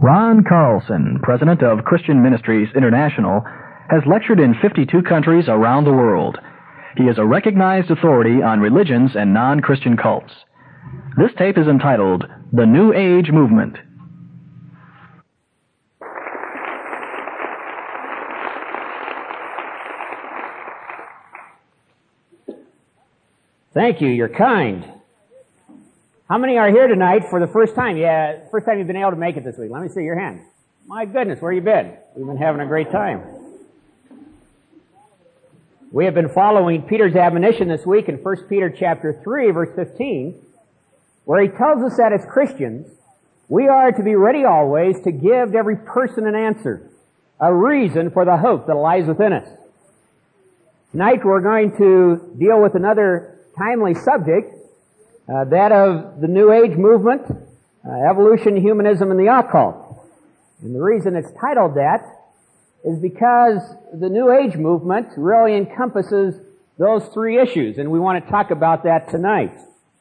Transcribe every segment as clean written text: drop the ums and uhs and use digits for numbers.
Ron Carlson, president of Christian Ministries International, has lectured in 52 countries around the world. He is a recognized authority on religions and non-Christian cults. This tape is entitled The New Age Movement. Thank you. You're kind. How many are here tonight for the first time? Yeah, first time you've been able to make it this week. Let me see your hand. My goodness, where you been? We've been having a great time. We have been following Peter's admonition this week in 1 Peter chapter 3, verse 15, where he tells us that as Christians, we are to be ready always to give to every person an answer, a reason for the hope that lies within us. Tonight we're going to deal with another timely subject, that of the New Age movement, evolution, humanism, and the occult. And the reason it's titled that is because the New Age movement really encompasses those three issues, and we want to talk about that tonight.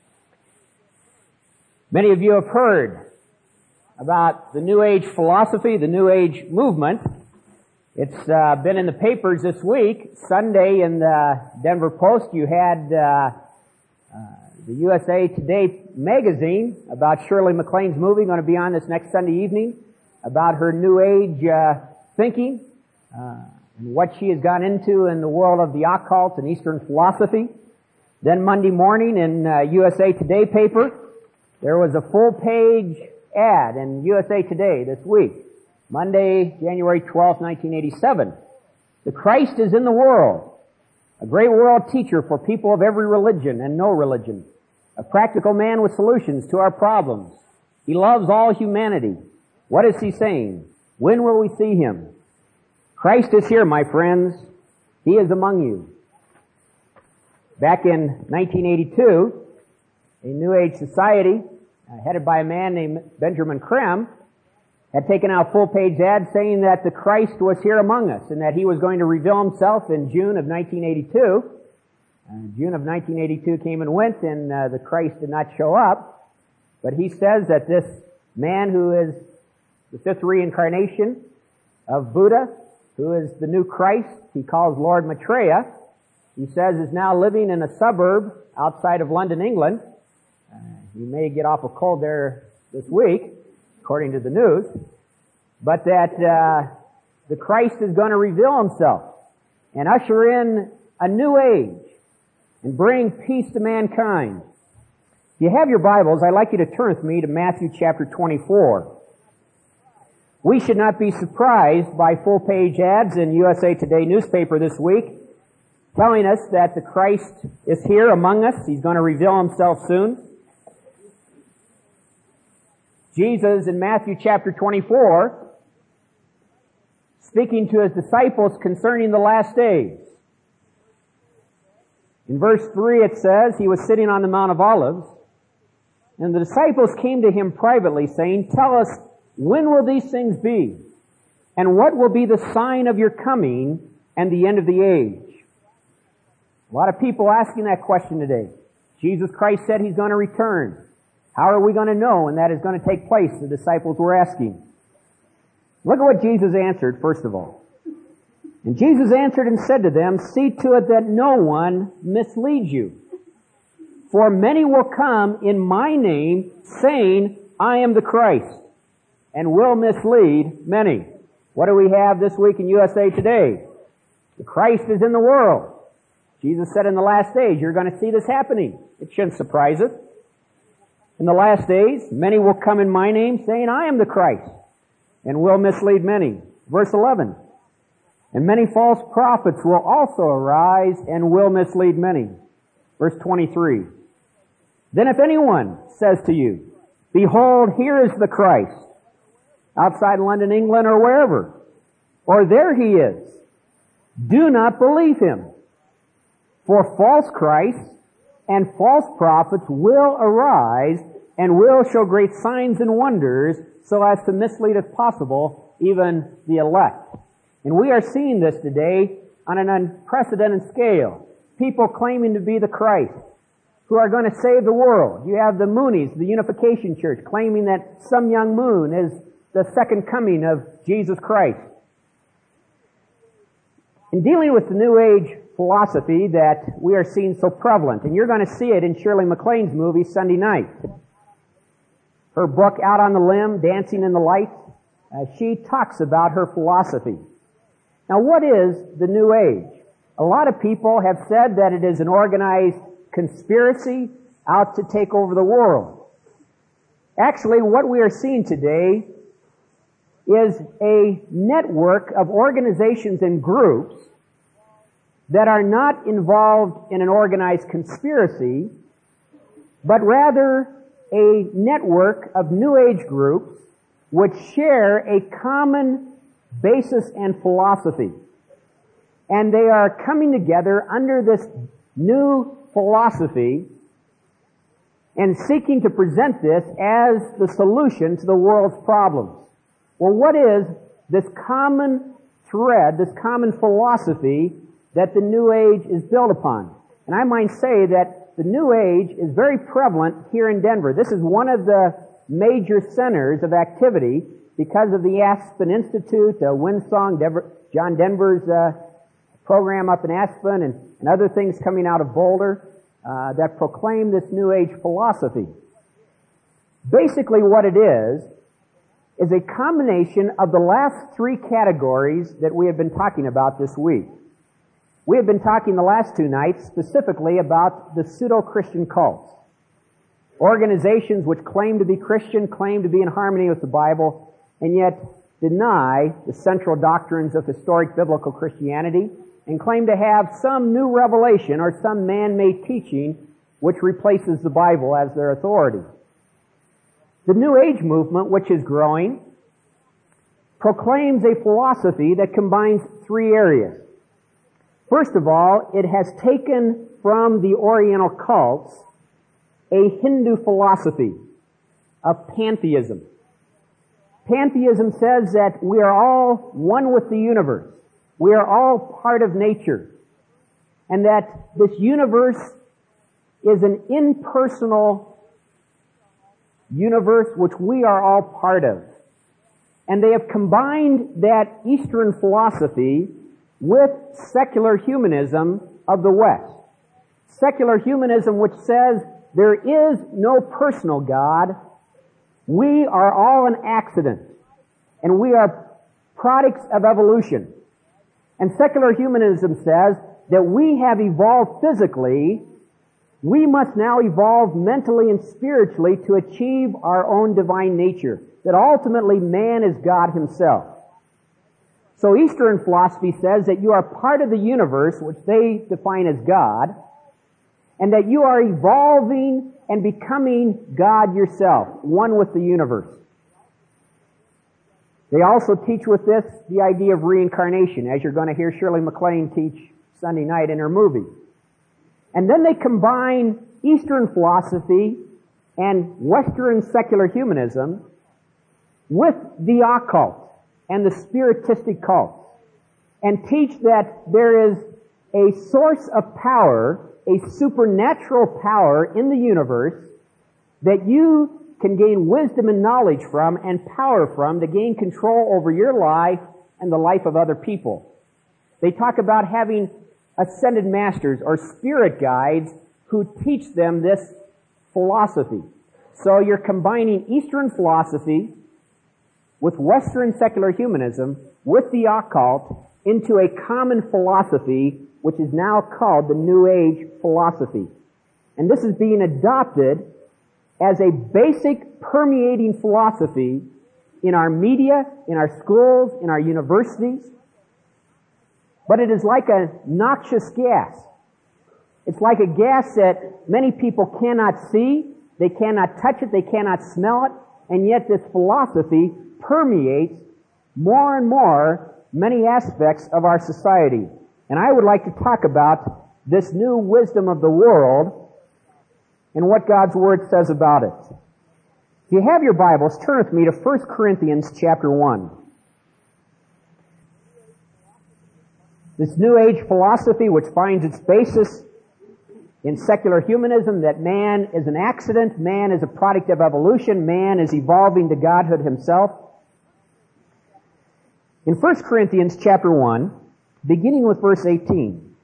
Many of you have heard about the New Age philosophy, the New Age movement. It's been in the papers this week. Sunday in the Denver Post, you had the USA Today magazine about Shirley MacLaine's movie going to be on this next Sunday evening, about her New Age thinking, and what she has gone into in the world of the occult and Eastern philosophy. Then Monday morning in USA Today paper, there was a full-page ad in USA Today this week, Monday, January 12, 1987. The Christ is in the world, a great world teacher for people of every religion and no religion, a practical man with solutions to our problems. He loves all humanity. What is he saying? When will we see him? Christ is here, my friends. He is among you. Back in 1982, a New Age society, headed by a man named Benjamin Creme, had taken out full-page ads saying that the Christ was here among us and that he was going to reveal himself in June of 1982. June of 1982 came and went, and the Christ did not show up. But he says that this man who is the fifth reincarnation of Buddha, who is the new Christ, he calls Lord Maitreya, he says is now living in a suburb outside of London, England. He may get off a cold there this week, according to the news. But that the Christ is going to reveal himself and usher in a new age and bring peace to mankind. If you have your Bibles, I'd like you to turn with me to Matthew chapter 24. We should not be surprised by full-page ads in USA Today newspaper this week telling us that the Christ is here among us. He's going to reveal himself soon. Jesus in Matthew chapter 24, speaking to his disciples concerning the last days. In verse 3 it says, he was sitting on the Mount of Olives, and the disciples came to him privately, saying, "Tell us, when will these things be? And what will be the sign of your coming and the end of the age?" A lot of people asking that question today. Jesus Christ said he's going to return. How are we going to know when that is going to take place? The disciples were asking. Look at what Jesus answered, first of all. And Jesus answered and said to them, "See to it that no one misleads you. For many will come in my name, saying, 'I am the Christ,' and will mislead many." What do we have this week in USA Today? The Christ is in the world. Jesus said in the last days, you're going to see this happening. It shouldn't surprise us. In the last days, many will come in my name, saying, "I am the Christ," and will mislead many. Verse 11, "And many false prophets will also arise and will mislead many." Verse 23, "Then if anyone says to you, 'Behold, here is the Christ,' outside London, England, or wherever, or 'There he is,' do not believe him. For false Christs and false prophets will arise and will show great signs and wonders so as to mislead, if possible, even the elect." And we are seeing this today on an unprecedented scale. People claiming to be the Christ, who are going to save the world. You have the Moonies, the Unification Church, claiming that some young moon is the second coming of Jesus Christ. In dealing with the New Age philosophy that we are seeing so prevalent, and you're going to see it in Shirley MacLaine's movie Sunday night. Her book, Out on the Limb, Dancing in the Light, she talks about her philosophy. Now, what is the New Age? A lot of people have said that it is an organized conspiracy out to take over the world. Actually, what we are seeing today is a network of organizations and groups that are not involved in an organized conspiracy, but rather a network of New Age groups which share a common basis and philosophy. And they are coming together under this new philosophy and seeking to present this as the solution to the world's problems. Well, what is this common thread, this common philosophy that the New Age is built upon? And I might say that the New Age is very prevalent here in Denver. This is one of the major centers of activity because of the Aspen Institute, Windsong, John Denver's program up in Aspen, and other things coming out of Boulder that proclaim this New Age philosophy. Basically what it is a combination of the last three categories that we have been talking about this week. We have been talking the last two nights specifically about the pseudo-Christian cults. Organizations which claim to be Christian, claim to be in harmony with the Bible, and yet deny the central doctrines of historic biblical Christianity and claim to have some new revelation or some man-made teaching which replaces the Bible as their authority. The New Age movement, which is growing, proclaims a philosophy that combines three areas. First of all, it has taken from the Oriental cults a Hindu philosophy of pantheism. Pantheism says that we are all one with the universe. We are all part of nature. And that this universe is an impersonal universe which we are all part of. And they have combined that Eastern philosophy with secular humanism of the West. Secular humanism which says there is no personal God. We are all an accident. And we are products of evolution. And secular humanism says that we have evolved physically. We must now evolve mentally and spiritually to achieve our own divine nature. That ultimately man is God himself. So Eastern philosophy says that you are part of the universe, which they define as God, and that you are evolving and becoming God yourself, one with the universe. They also teach with this the idea of reincarnation, as you're going to hear Shirley MacLaine teach Sunday night in her movie. And then they combine Eastern philosophy and Western secular humanism with the occult and the spiritistic cults, and teach that there is a source of power, a supernatural power in the universe that you can gain wisdom and knowledge from and power from to gain control over your life and the life of other people. They talk about having ascended masters or spirit guides who teach them this philosophy. So you're combining Eastern philosophy with Western secular humanism, with the occult, into a common philosophy, which is now called the New Age philosophy. And this is being adopted as a basic permeating philosophy in our media, in our schools, in our universities. But it is like a noxious gas. It's like a gas that many people cannot see, they cannot touch it, they cannot smell it, and yet this philosophy permeates more and more many aspects of our society. And I would like to talk about this new wisdom of the world and what God's Word says about it. If you have your Bibles, turn with me to 1 Corinthians chapter 1. This New Age philosophy, which finds its basis in secular humanism, that man is an accident, man is a product of evolution, man is evolving to godhood himself. In 1 Corinthians chapter 1, beginning with verse 18,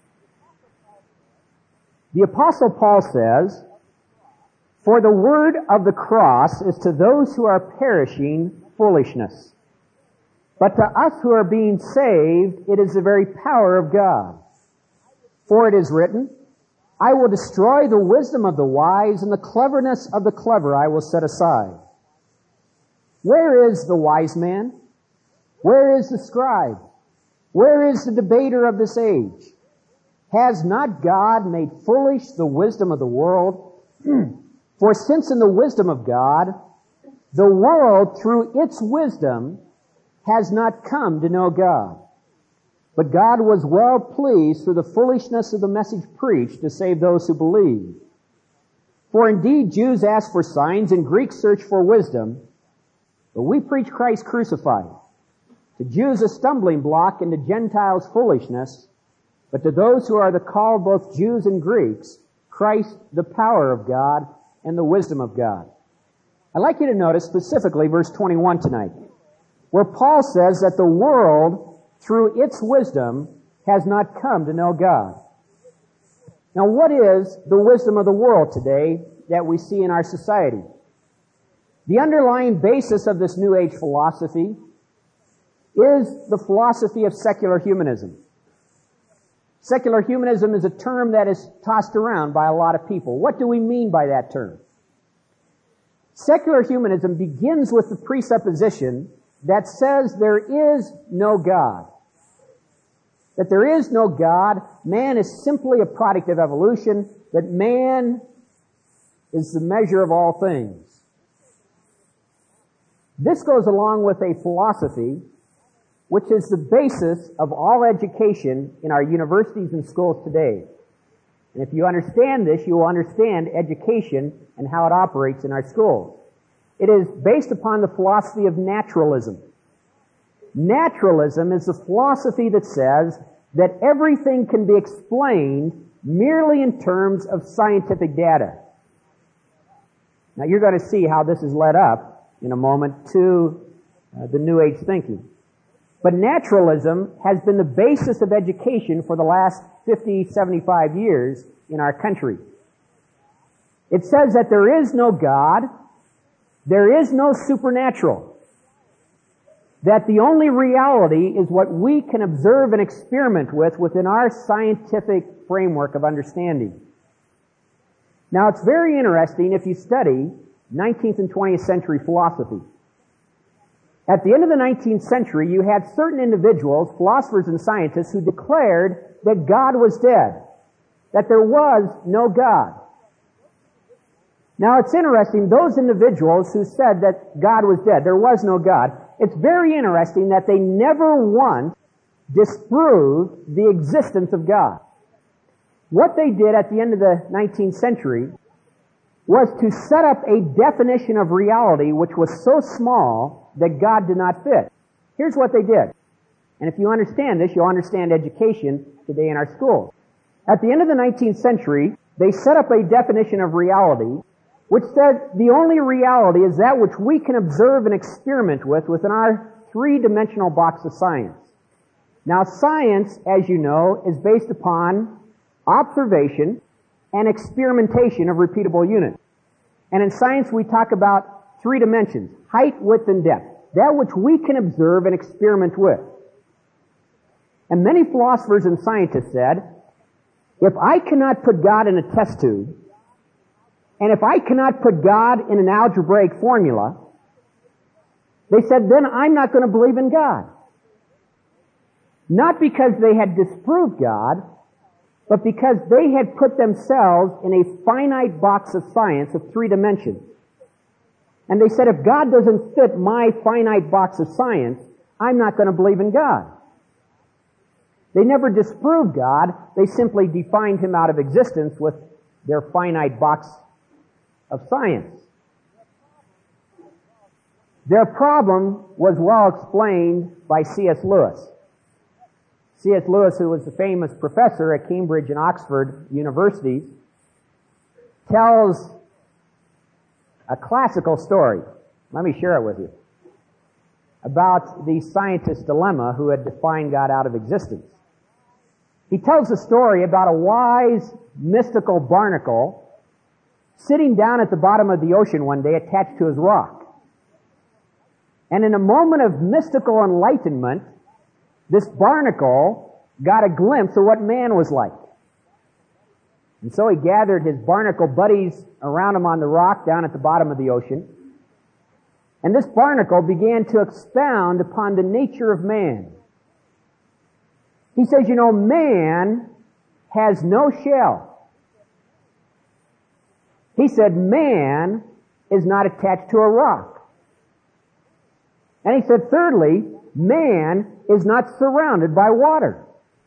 the Apostle Paul says, "For the word of the cross is to those who are perishing foolishness, but to us who are being saved it is the very power of God. For it is written, I will destroy the wisdom of the wise, and the cleverness of the clever I will set aside. Where is the wise man? Where is the scribe? Where is the debater of this age? Has not God made foolish the wisdom of the world? For since in the wisdom of God, the world through its wisdom has not come to know God. But God was well pleased through the foolishness of the message preached to save those who believe. For indeed Jews ask for signs and Greeks search for wisdom, but we preach Christ crucified. To Jews a stumbling block and to Gentiles foolishness, but to those who are the called, both Jews and Greeks, Christ the power of God and the wisdom of God." I'd like you to notice specifically verse 21 tonight, where Paul says that the world, through its wisdom, has not come to know God. Now, what is the wisdom of the world today that we see in our society? The underlying basis of this New Age philosophy is the philosophy of secular humanism. Secular humanism is a term that is tossed around by a lot of people. What do we mean by that term? Secular humanism begins with the presupposition that says there is no God. That there is no God. Man is simply a product of evolution. That man is the measure of all things. This goes along with a philosophy which is the basis of all education in our universities and schools today. And if you understand this, you will understand education and how it operates in our schools. It is based upon the philosophy of naturalism. Naturalism is the philosophy that says that everything can be explained merely in terms of scientific data. Now you're going to see how this is led up in a moment to the New Age thinking. But naturalism has been the basis of education for the last 50, 75 years in our country. It says that there is no God, there is no supernatural, that the only reality is what we can observe and experiment with within our scientific framework of understanding. Now, it's very interesting if you study 19th and 20th century philosophy. At the end of the 19th century, you had certain individuals, philosophers and scientists, who declared that God was dead, that there was no God. Now, it's interesting, those individuals who said that God was dead, there was no God, it's very interesting that they never once disproved the existence of God. What they did at the end of the 19th century was to set up a definition of reality which was so small that God did not fit. Here's what they did. And if you understand this, you'll understand education today in our schools. At the end of the 19th century, they set up a definition of reality which said the only reality is that which we can observe and experiment with within our three-dimensional box of science. Now, science, as you know, is based upon observation and experimentation of repeatable units. And in science, we talk about three dimensions: height, width, and depth. That which we can observe and experiment with. And many philosophers and scientists said, if I cannot put God in a test tube, and if I cannot put God in an algebraic formula, they said, then I'm not going to believe in God. Not because they had disproved God, but because they had put themselves in a finite box of science of three dimensions. And they said, if God doesn't fit my finite box of science, I'm not going to believe in God. They never disproved God, they simply defined Him out of existence with their finite box of science. Their problem was well explained by C.S. Lewis. C.S. Lewis, who was a famous professor at Cambridge and Oxford universities, tells a classical story. Let me share it with you. about the scientist's dilemma who had defined God out of existence. He tells a story about a wise, mystical barnacle sitting down at the bottom of the ocean one day attached to his rock. And in a moment of mystical enlightenment, this barnacle got a glimpse of what man was like. And so he gathered his barnacle buddies around him on the rock down at the bottom of the ocean. And this barnacle began to expound upon the nature of man. He says, man has no shell. He said, man is not attached to a rock. And he said, thirdly, man is not surrounded by water.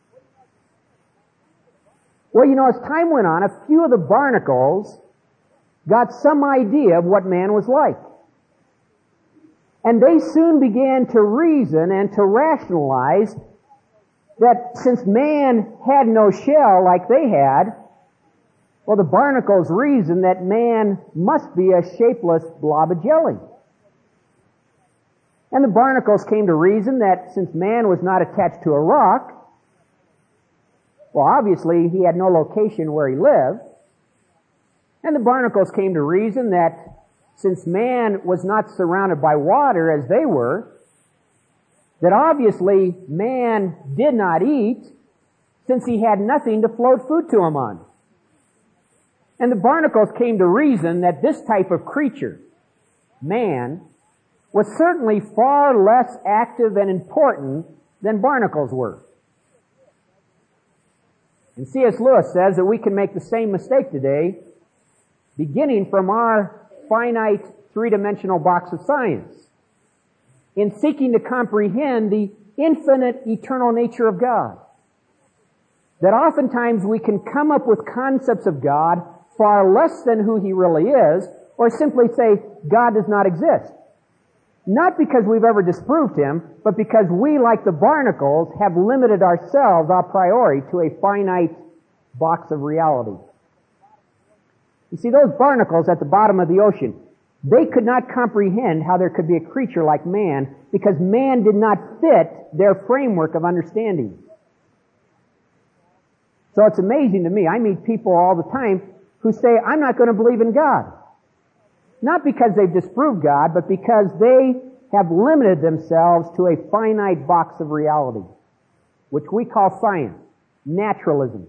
Well, as time went on, a few of the barnacles got some idea of what man was like. And they soon began to reason and to rationalize that since man had no shell like they had, well, the barnacles reasoned that man must be a shapeless blob of jelly. And the barnacles came to reason that since man was not attached to a rock, well, obviously he had no location where he lived. And the barnacles came to reason that since man was not surrounded by water as they were, that obviously man did not eat since he had nothing to float food to him on. And the barnacles came to reason that this type of creature, man, was certainly far less active and important than barnacles were. And C.S. Lewis says that we can make the same mistake today, beginning from our finite three-dimensional box of science, in seeking to comprehend the infinite, eternal nature of God. That oftentimes we can come up with concepts of God far less than who He really is, or simply say, God does not exist. Not because we've ever disproved Him, but because we, like the barnacles, have limited ourselves a priori to a finite box of reality. You see, those barnacles at the bottom of the ocean, they could not comprehend how there could be a creature like man because man did not fit their framework of understanding. So it's amazing to me. I meet people all the time who say, I'm not going to believe in God. Not because they've disproved God, but because they have limited themselves to a finite box of reality, which we call science, naturalism.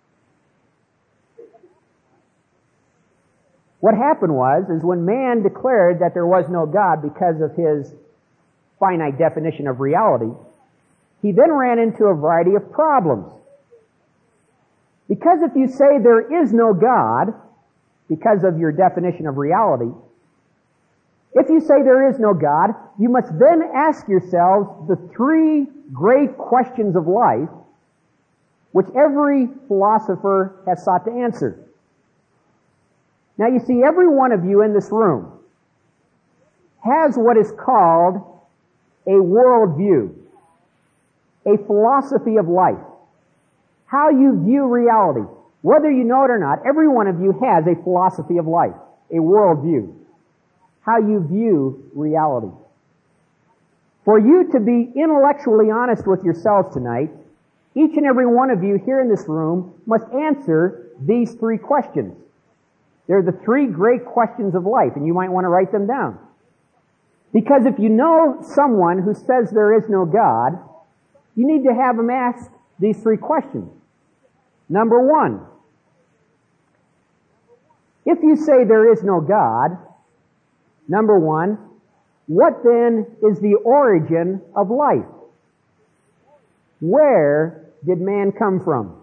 What happened is when man declared that there was no God because of his finite definition of reality, he then ran into a variety of problems. Because if you say there is no God, because of your definition of reality, if you say there is no God, you must then ask yourselves the three great questions of life, which every philosopher has sought to answer. Now you see, every one of you in this room has what is called a worldview, a philosophy of life, how you view reality. Whether you know it or not, every one of you has a philosophy of life, a worldview, how you view reality. For you to be intellectually honest with yourselves tonight, each and every one of you here in this room must answer these three questions. They're the three great questions of life, and you might want to write them down. Because if you know someone who says there is no God, you need to have them ask these three questions. Number one, if you say there is no God, number one, what then is the origin of life? Where did man come from?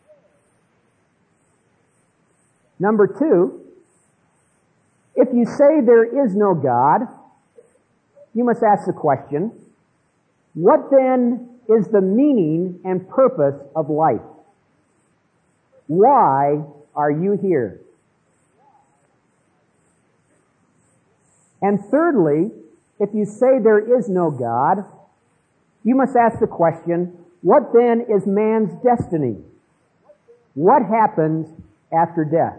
Number two, if you say there is no God, you must ask the question, what then is the meaning and purpose of life? Why are you here? And thirdly, if you say there is no God, you must ask the question, what then is man's destiny? What happens after death?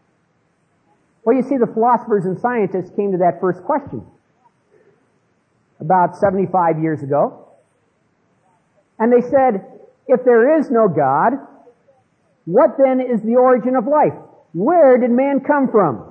Well, you see, the philosophers and scientists came to that first question. about 75 years ago. And they said, if there is no God, what then is the origin of life? Where did man come from?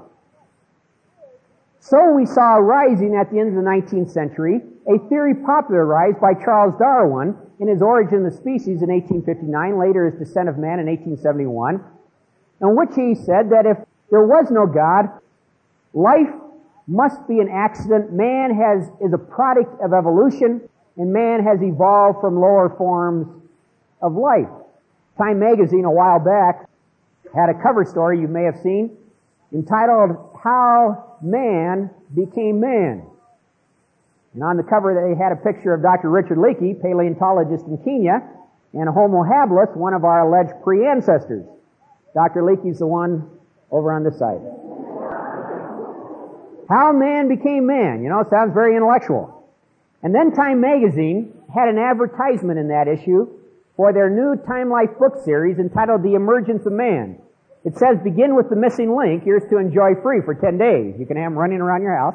So we saw rising at the end of the 19th century a theory popularized by Charles Darwin in his Origin of the Species in 1859, later his Descent of Man in 1871, in which he said that if there was no God, life must be an accident. Man is a product of evolution, and man has evolved from lower forms of life. Time magazine a while back had a cover story you may have seen entitled How Man Became Man. And on the cover they had a picture of Dr. Richard Leakey, paleontologist in Kenya, and Homo habilis, one of our alleged pre-ancestors. Dr. Leakey's the one over on this side. How Man Became Man. You know, it sounds very intellectual. And then Time magazine had an advertisement in that issue for their new Time Life book series entitled The Emergence of Man. It says, begin with the missing link. Here's to enjoy free for 10 days. You can have them running around your house.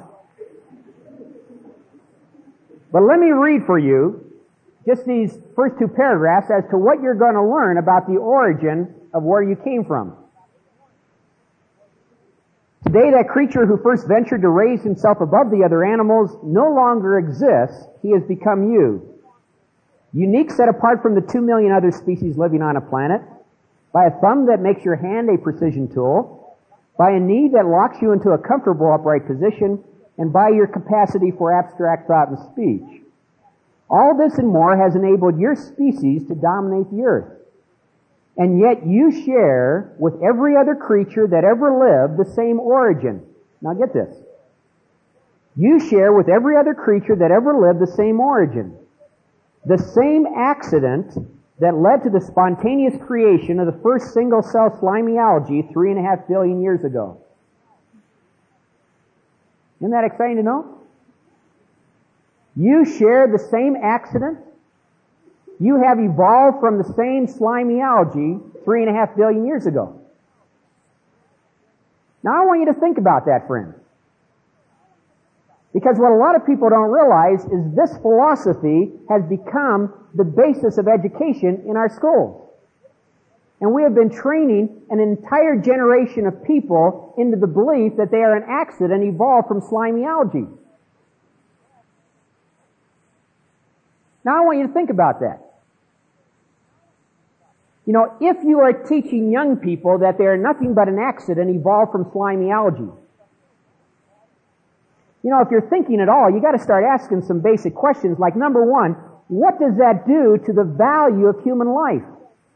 But let me read for you just these first two paragraphs as to what you're going to learn about the origin of where you came from. Today, that creature who first ventured to raise himself above the other animals no longer exists. He has become you. Unique, set apart from the 2 million other species living on a planet, by a thumb that makes your hand a precision tool, by a knee that locks you into a comfortable upright position, and by your capacity for abstract thought and speech. All this and more has enabled your species to dominate the earth. And yet you share with every other creature that ever lived the same origin. Now get this. You share with every other creature that ever lived the same origin. The same accident that led to the spontaneous creation of the first single-cell slimy algae 3.5 billion years ago. Isn't that exciting to know? You share the same accident. You have evolved from the same slimy algae 3.5 billion years ago. Now I want you to think about that, friend. Because what a lot of people don't realize is this philosophy has become the basis of education in our schools. And we have been training an entire generation of people into the belief that they are an accident evolved from slimy algae. Now I want you to think about that. You know, if you are teaching young people that they are nothing but an accident evolved from slimy algae, you know, if you're thinking at all, you got to start asking some basic questions like, number one, what does that do to the value of human life?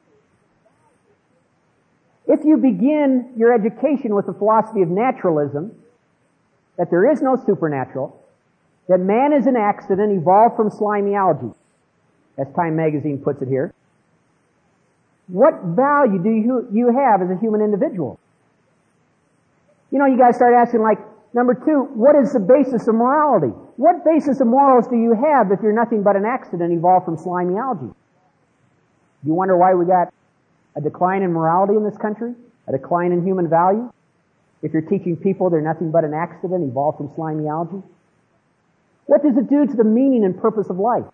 If you begin your education with the philosophy of naturalism, that there is no supernatural, that man is an accident evolved from slimy algae, as Time magazine puts it here, what value do you have as a human individual? You know, you got to start asking like, number two, what is the basis of morality? What basis of morals do you have if you're nothing but an accident evolved from slimy algae? Do you wonder why we got a decline in morality in this country? A decline in human value? If you're teaching people they're nothing but an accident evolved from slimy algae? What does it do to the meaning and purpose of life?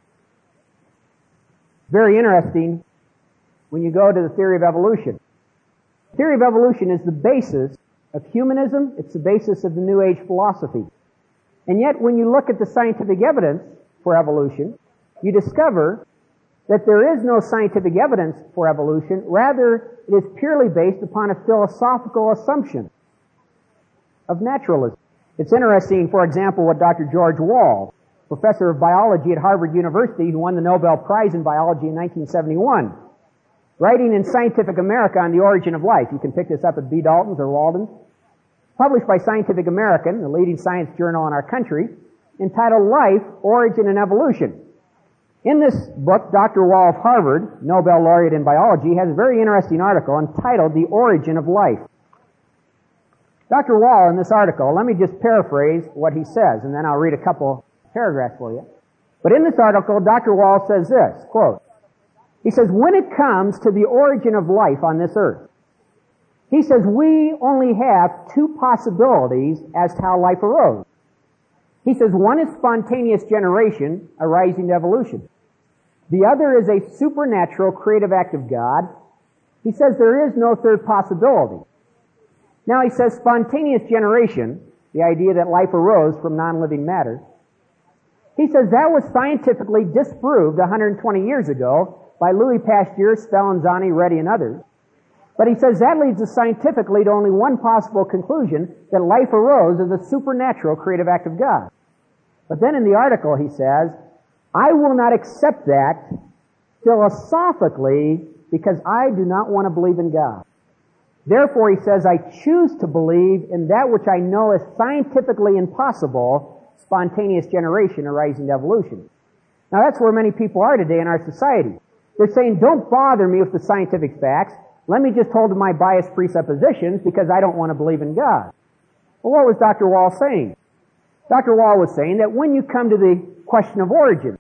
Very interesting when you go to the theory of evolution. The theory of evolution is the basis of humanism. It's the basis of the New Age philosophy. And yet, when you look at the scientific evidence for evolution, you discover that there is no scientific evidence for evolution. Rather, it is purely based upon a philosophical assumption of naturalism. It's interesting, for example, what Dr. George Wall, professor of biology at Harvard University, who won the Nobel Prize in biology in 1971, writing in Scientific America on the origin of life. You can pick this up at B. Dalton's or Walden's. Published by Scientific American, the leading science journal in our country, entitled Life, Origin, and Evolution. In this book, Dr. Wall of Harvard, Nobel laureate in biology, has a very interesting article entitled The Origin of Life. Dr. Wall, in this article, let me just paraphrase what he says, and then I'll read a couple paragraphs for you. But in this article, Dr. Wall says this, quote, he says, when it comes to the origin of life on this earth, he says we only have two possibilities as to how life arose. He says one is spontaneous generation arising to evolution. The other is a supernatural creative act of God. He says there is no third possibility. Now he says spontaneous generation, the idea that life arose from non-living matter, he says that was scientifically disproved 120 years ago by Louis Pasteur, Spallanzani, Redi, and others. But he says that leads us scientifically to only one possible conclusion, that life arose as a supernatural creative act of God. But then in the article he says, I will not accept that philosophically because I do not want to believe in God. Therefore, he says, I choose to believe in that which I know is scientifically impossible, spontaneous generation arising to evolution. Now that's where many people are today in our society. They're saying, don't bother me with the scientific facts. Let me just hold to my biased presuppositions because I don't want to believe in God. Well, what was Dr. Wall saying? Dr. Wall was saying that when you come to the question of origin,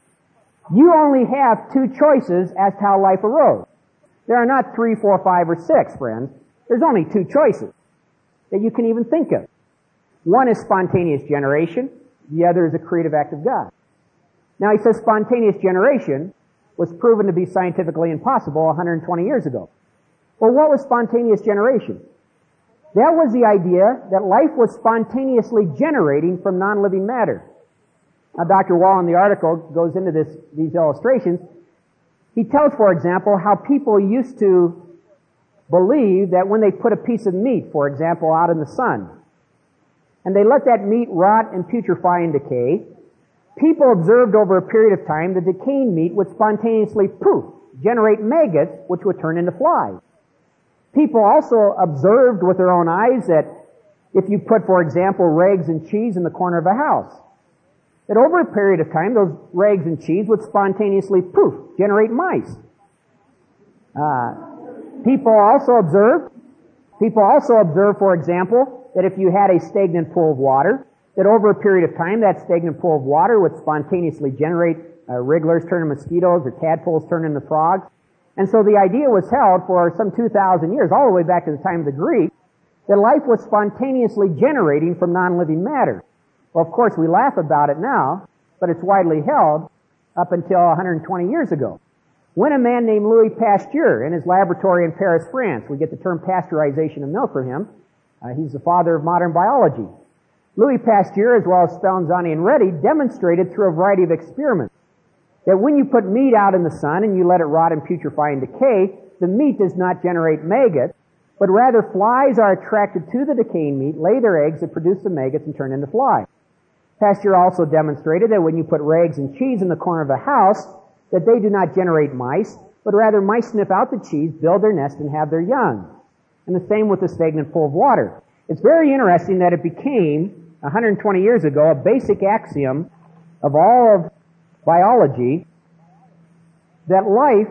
you only have two choices as to how life arose. There are not 3, 4, 5, or 6, friends. There's only two choices that you can even think of. One is spontaneous generation. The other is a creative act of God. Now he says spontaneous generation was proven to be scientifically impossible 120 years ago. Well, what was spontaneous generation? That was the idea that life was spontaneously generating from non-living matter. Now, Dr. Wall in the article goes into these illustrations. He tells, for example, how people used to believe that when they put a piece of meat, for example, out in the sun, and they let that meat rot and putrefy and decay, people observed over a period of time the decaying meat would spontaneously generate maggots which would turn into flies. People also observed with their own eyes that if you put, for example, rags and cheese in the corner of a house, that over a period of time, those rags and cheese would spontaneously, generate mice. People also observed, for example, that if you had a stagnant pool of water, that over a period of time, that stagnant pool of water would spontaneously generate wrigglers turn into mosquitoes or tadpoles turn into frogs. And so the idea was held for some 2,000 years, all the way back to the time of the Greeks, that life was spontaneously generating from non-living matter. Well, of course, we laugh about it now, but it's widely held up until 120 years ago. When a man named Louis Pasteur, in his laboratory in Paris, France, we get the term pasteurization of milk from him. He's the father of modern biology. Louis Pasteur, as well as Spallanzani and Redi, demonstrated through a variety of experiments that when you put meat out in the sun and you let it rot and putrefy and decay, the meat does not generate maggots, but rather flies are attracted to the decaying meat, lay their eggs that produce the maggots and turn into flies. Pasteur also demonstrated that when you put rags and cheese in the corner of a house, that they do not generate mice, but rather mice sniff out the cheese, build their nest, and have their young. And the same with the stagnant pool of water. It's very interesting that it became, 120 years ago, a basic axiom of all of biology that life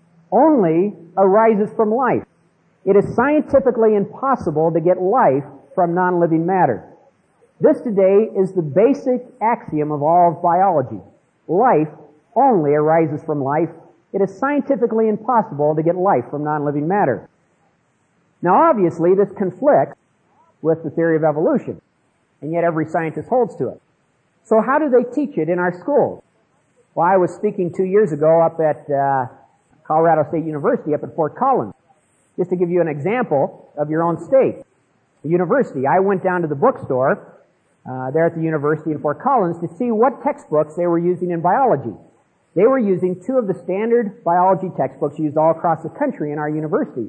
only arises from life. It is scientifically impossible to get life from non-living matter. This today is the basic axiom of all of biology. Life only arises from life. It is scientifically impossible to get life from non-living matter. Now obviously this conflicts with the theory of evolution, and yet every scientist holds to it. So how do they teach it in our schools? Well, I was speaking 2 years ago up at Colorado State University up at Fort Collins. Just to give you an example of your own state. The university. I went down to the bookstore there at the university in Fort Collins to see what textbooks they were using in biology. They were using 2 of the standard biology textbooks used all across the country in our universities.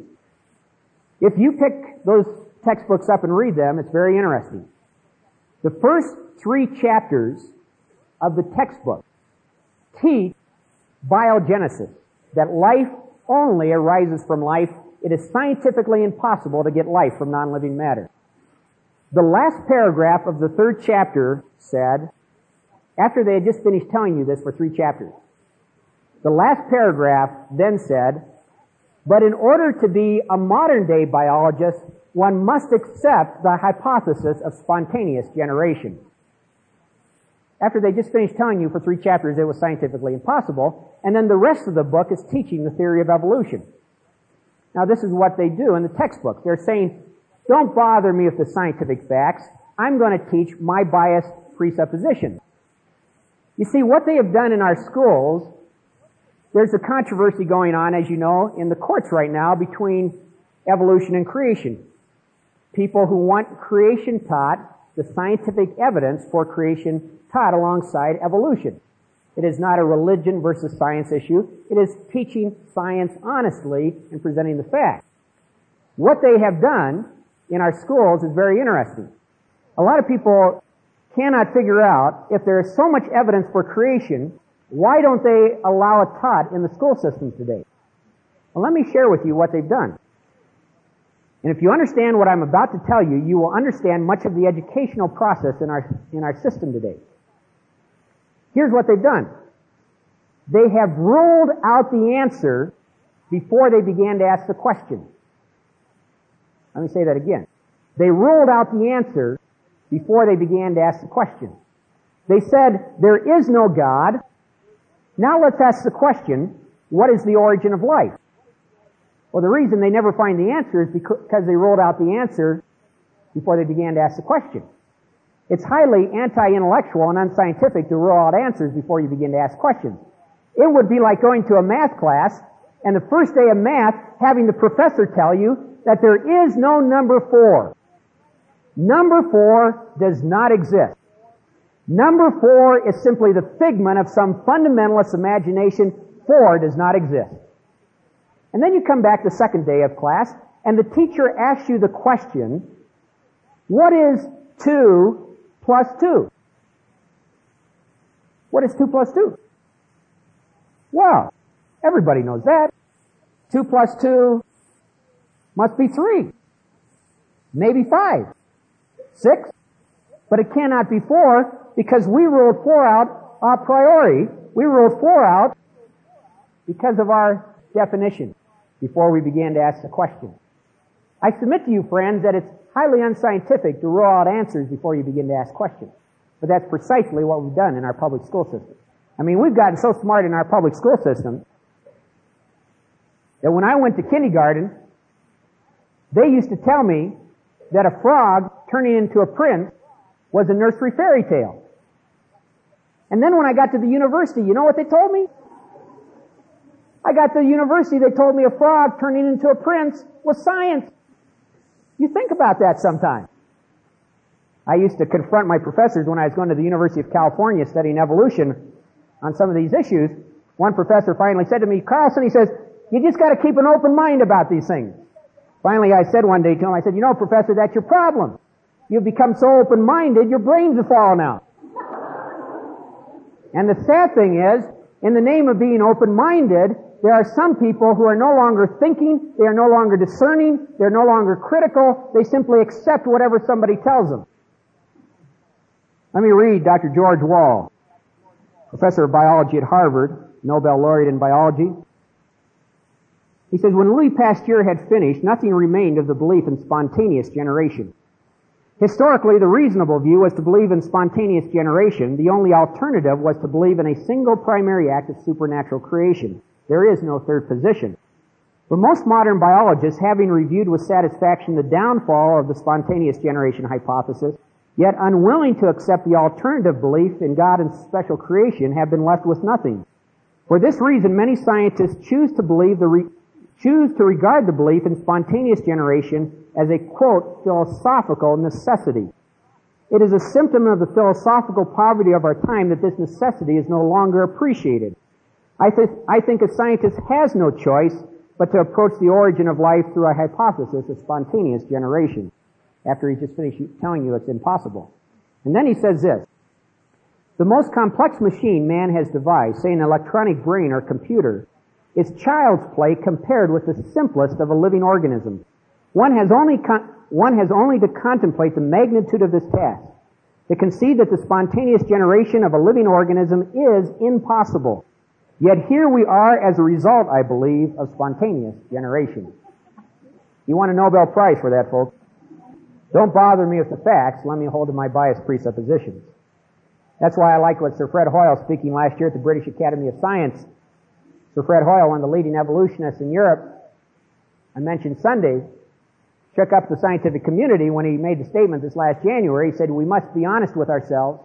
If you pick those textbooks up and read them, it's very interesting. The first 3 chapters of the textbook teach biogenesis, that life only arises from life. It is scientifically impossible to get life from non-living matter. The last paragraph of the 3rd chapter said, after they had just finished telling you this for 3 chapters, the last paragraph then said, but in order to be a modern-day biologist, one must accept the hypothesis of spontaneous generation. After they just finished telling you for 3 chapters it was scientifically impossible, and then the rest of the book is teaching the theory of evolution. Now this is what they do in the textbook. They're saying, don't bother me with the scientific facts. I'm going to teach my biased presuppositions. You see, what they have done in our schools, there's a controversy going on, as you know, in the courts right now between evolution and creation. People who want creation taught, the scientific evidence for creation taught alongside evolution. It is not a religion versus science issue. It is teaching science honestly and presenting the facts. What they have done in our schools is very interesting. A lot of people cannot figure out, if there is so much evidence for creation, why don't they allow it taught in the school systems today? Well, let me share with you what they've done. And if you understand what I'm about to tell you, you will understand much of the educational process in our system today. Here's what they've done. They have ruled out the answer before they began to ask the question. Let me say that again. They ruled out the answer before they began to ask the question. They said, there is no God. Now let's ask the question, what is the origin of life? Well, the reason they never find the answer is because they ruled out the answer before they began to ask the question. It's highly anti-intellectual and unscientific to rule out answers before you begin to ask questions. It would be like going to a math class and the first day of math having the professor tell you that there is no number 4. Number 4 does not exist. Number 4 is simply the figment of some fundamentalist imagination. 4 does not exist. And then you come back the second day of class, and the teacher asks you the question, what is 2 plus 2? What is 2 plus 2? Well, everybody knows that. 2 plus 2 must be 3. Maybe 5. 6. But it cannot be 4 because we ruled 4 out a priori. We ruled 4 out because of our definition before we began to ask the question. I submit to you, friends, that it's highly unscientific to rule out answers before you begin to ask questions. But that's precisely what we've done in our public school system. I mean, we've gotten so smart in our public school system that when I went to kindergarten, they used to tell me that a frog turning into a prince was a nursery fairy tale. And then when I got to the university, you know what they told me? I got to the university, they told me a frog turning into a prince was science. You think about that sometime. I used to confront my professors when I was going to the University of California studying evolution on some of these issues. One professor finally said to me, Carlson, he says, you just got to keep an open mind about these things. Finally, I said one day to him, I said, you know, Professor, that's your problem. You've become so open-minded, your brains have fallen out. And the sad thing is, in the name of being open-minded, there are some people who are no longer thinking, they are no longer discerning, they're no longer critical, they simply accept whatever somebody tells them. Let me read Dr. George Wall, professor of biology at Harvard, Nobel laureate in biology. He says, when Louis Pasteur had finished, nothing remained of the belief in spontaneous generation. Historically, the reasonable view was to believe in spontaneous generation. The only alternative was to believe in a single primary act of supernatural creation. There is no third position. But most modern biologists, having reviewed with satisfaction the downfall of the spontaneous generation hypothesis, yet unwilling to accept the alternative belief in God and special creation, have been left with nothing. For this reason, many scientists choose to regard the belief in spontaneous generation as a, quote, philosophical necessity. It is a symptom of the philosophical poverty of our time that this necessity is no longer appreciated. I think a scientist has no choice but to approach the origin of life through a hypothesis of spontaneous generation, after he just finished telling you it's impossible. And then he says this, the most complex machine man has devised, say an electronic brain or computer, is child's play compared with the simplest of a living organism. One has only to contemplate the magnitude of this task, to concede that the spontaneous generation of a living organism is impossible. Yet here we are as a result, I believe, of spontaneous generation. You want a Nobel Prize for that, folks? Don't bother me with the facts. Let me hold to my biased presuppositions. That's why I liked what Sir Fred Hoyle, speaking last year at the British Academy of Science. Sir Fred Hoyle, one of the leading evolutionists in Europe, I mentioned Sunday, shook up the scientific community when he made the statement this last January. He said, we must be honest with ourselves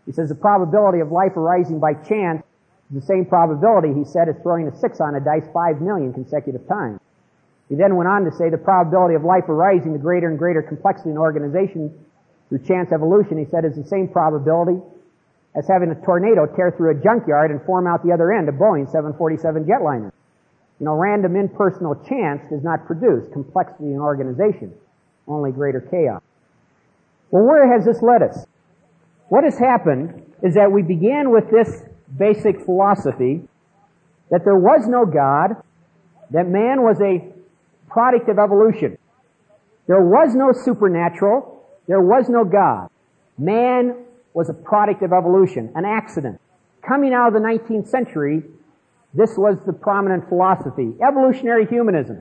He says the probability of life arising by chance is the same probability, he said, as throwing a 6 on a dice 5 million consecutive times. He then went on to say the probability of life arising to greater and greater complexity and organization through chance evolution, he said, is the same probability as having a tornado tear through a junkyard and form out the other end a Boeing 747 jetliner. You know, random impersonal chance does not produce complexity and organization, only greater chaos. Well, where has this led us? What has happened is that we began with this basic philosophy that there was no God, that man was a product of evolution. There was no supernatural, there was no God. Man was a product of evolution, an accident. Coming out of the 19th century, this was the prominent philosophy, evolutionary humanism.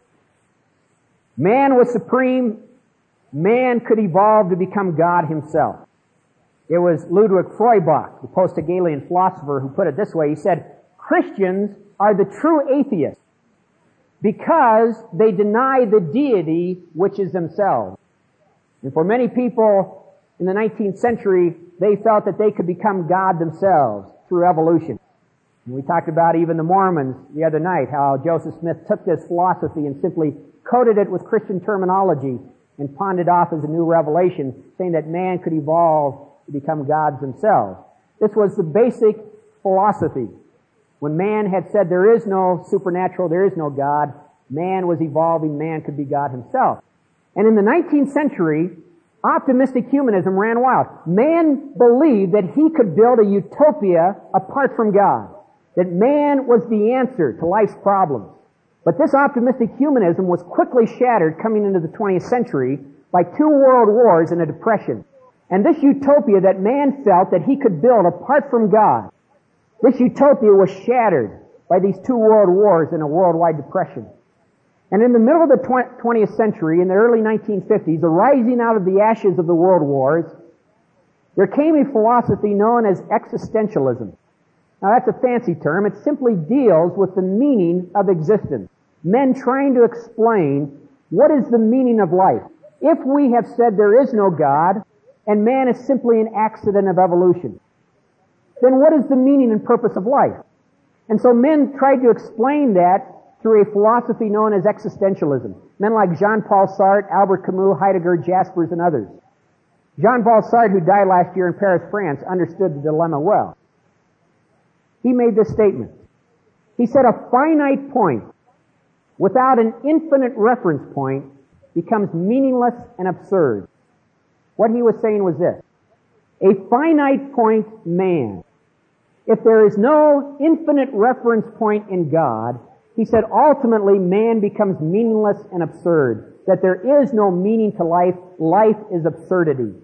Man was supreme. Man could evolve to become God himself. It was Ludwig Feuerbach, the post-Hegelian philosopher, who put it this way. He said, Christians are the true atheists because they deny the deity which is themselves. And for many people in the 19th century, they felt that they could become God themselves through evolution. And we talked about even the Mormons the other night, how Joseph Smith took this philosophy and simply coded it with Christian terminology and pawned it off as a new revelation, saying that man could evolve to become gods themselves. This was the basic philosophy. When man had said there is no supernatural, there is no God, man was evolving, man could be God himself. And in the 19th century, optimistic humanism ran wild. Man believed that he could build a utopia apart from God, that man was the answer to life's problems. But this optimistic humanism was quickly shattered coming into the 20th century by 2 world wars and a depression. And this utopia that man felt that he could build apart from God, this utopia was shattered by these 2 world wars and a worldwide depression. And in the middle of the 20th century, in the early 1950s, arising out of the ashes of the world wars, there came a philosophy known as existentialism. Now that's a fancy term. It simply deals with the meaning of existence. Men trying to explain what is the meaning of life. If we have said there is no God, and man is simply an accident of evolution, then what is the meaning and purpose of life? And so men tried to explain that through a philosophy known as existentialism. Men like Jean-Paul Sartre, Albert Camus, Heidegger, Jaspers, and others. Jean-Paul Sartre, who died last year in Paris, France, understood the dilemma well. He made this statement. He said, a finite point without an infinite reference point becomes meaningless and absurd. What he was saying was this. A finite point man. If there is no infinite reference point in God, he said ultimately man becomes meaningless and absurd. That there is no meaning to life. Life is absurdity.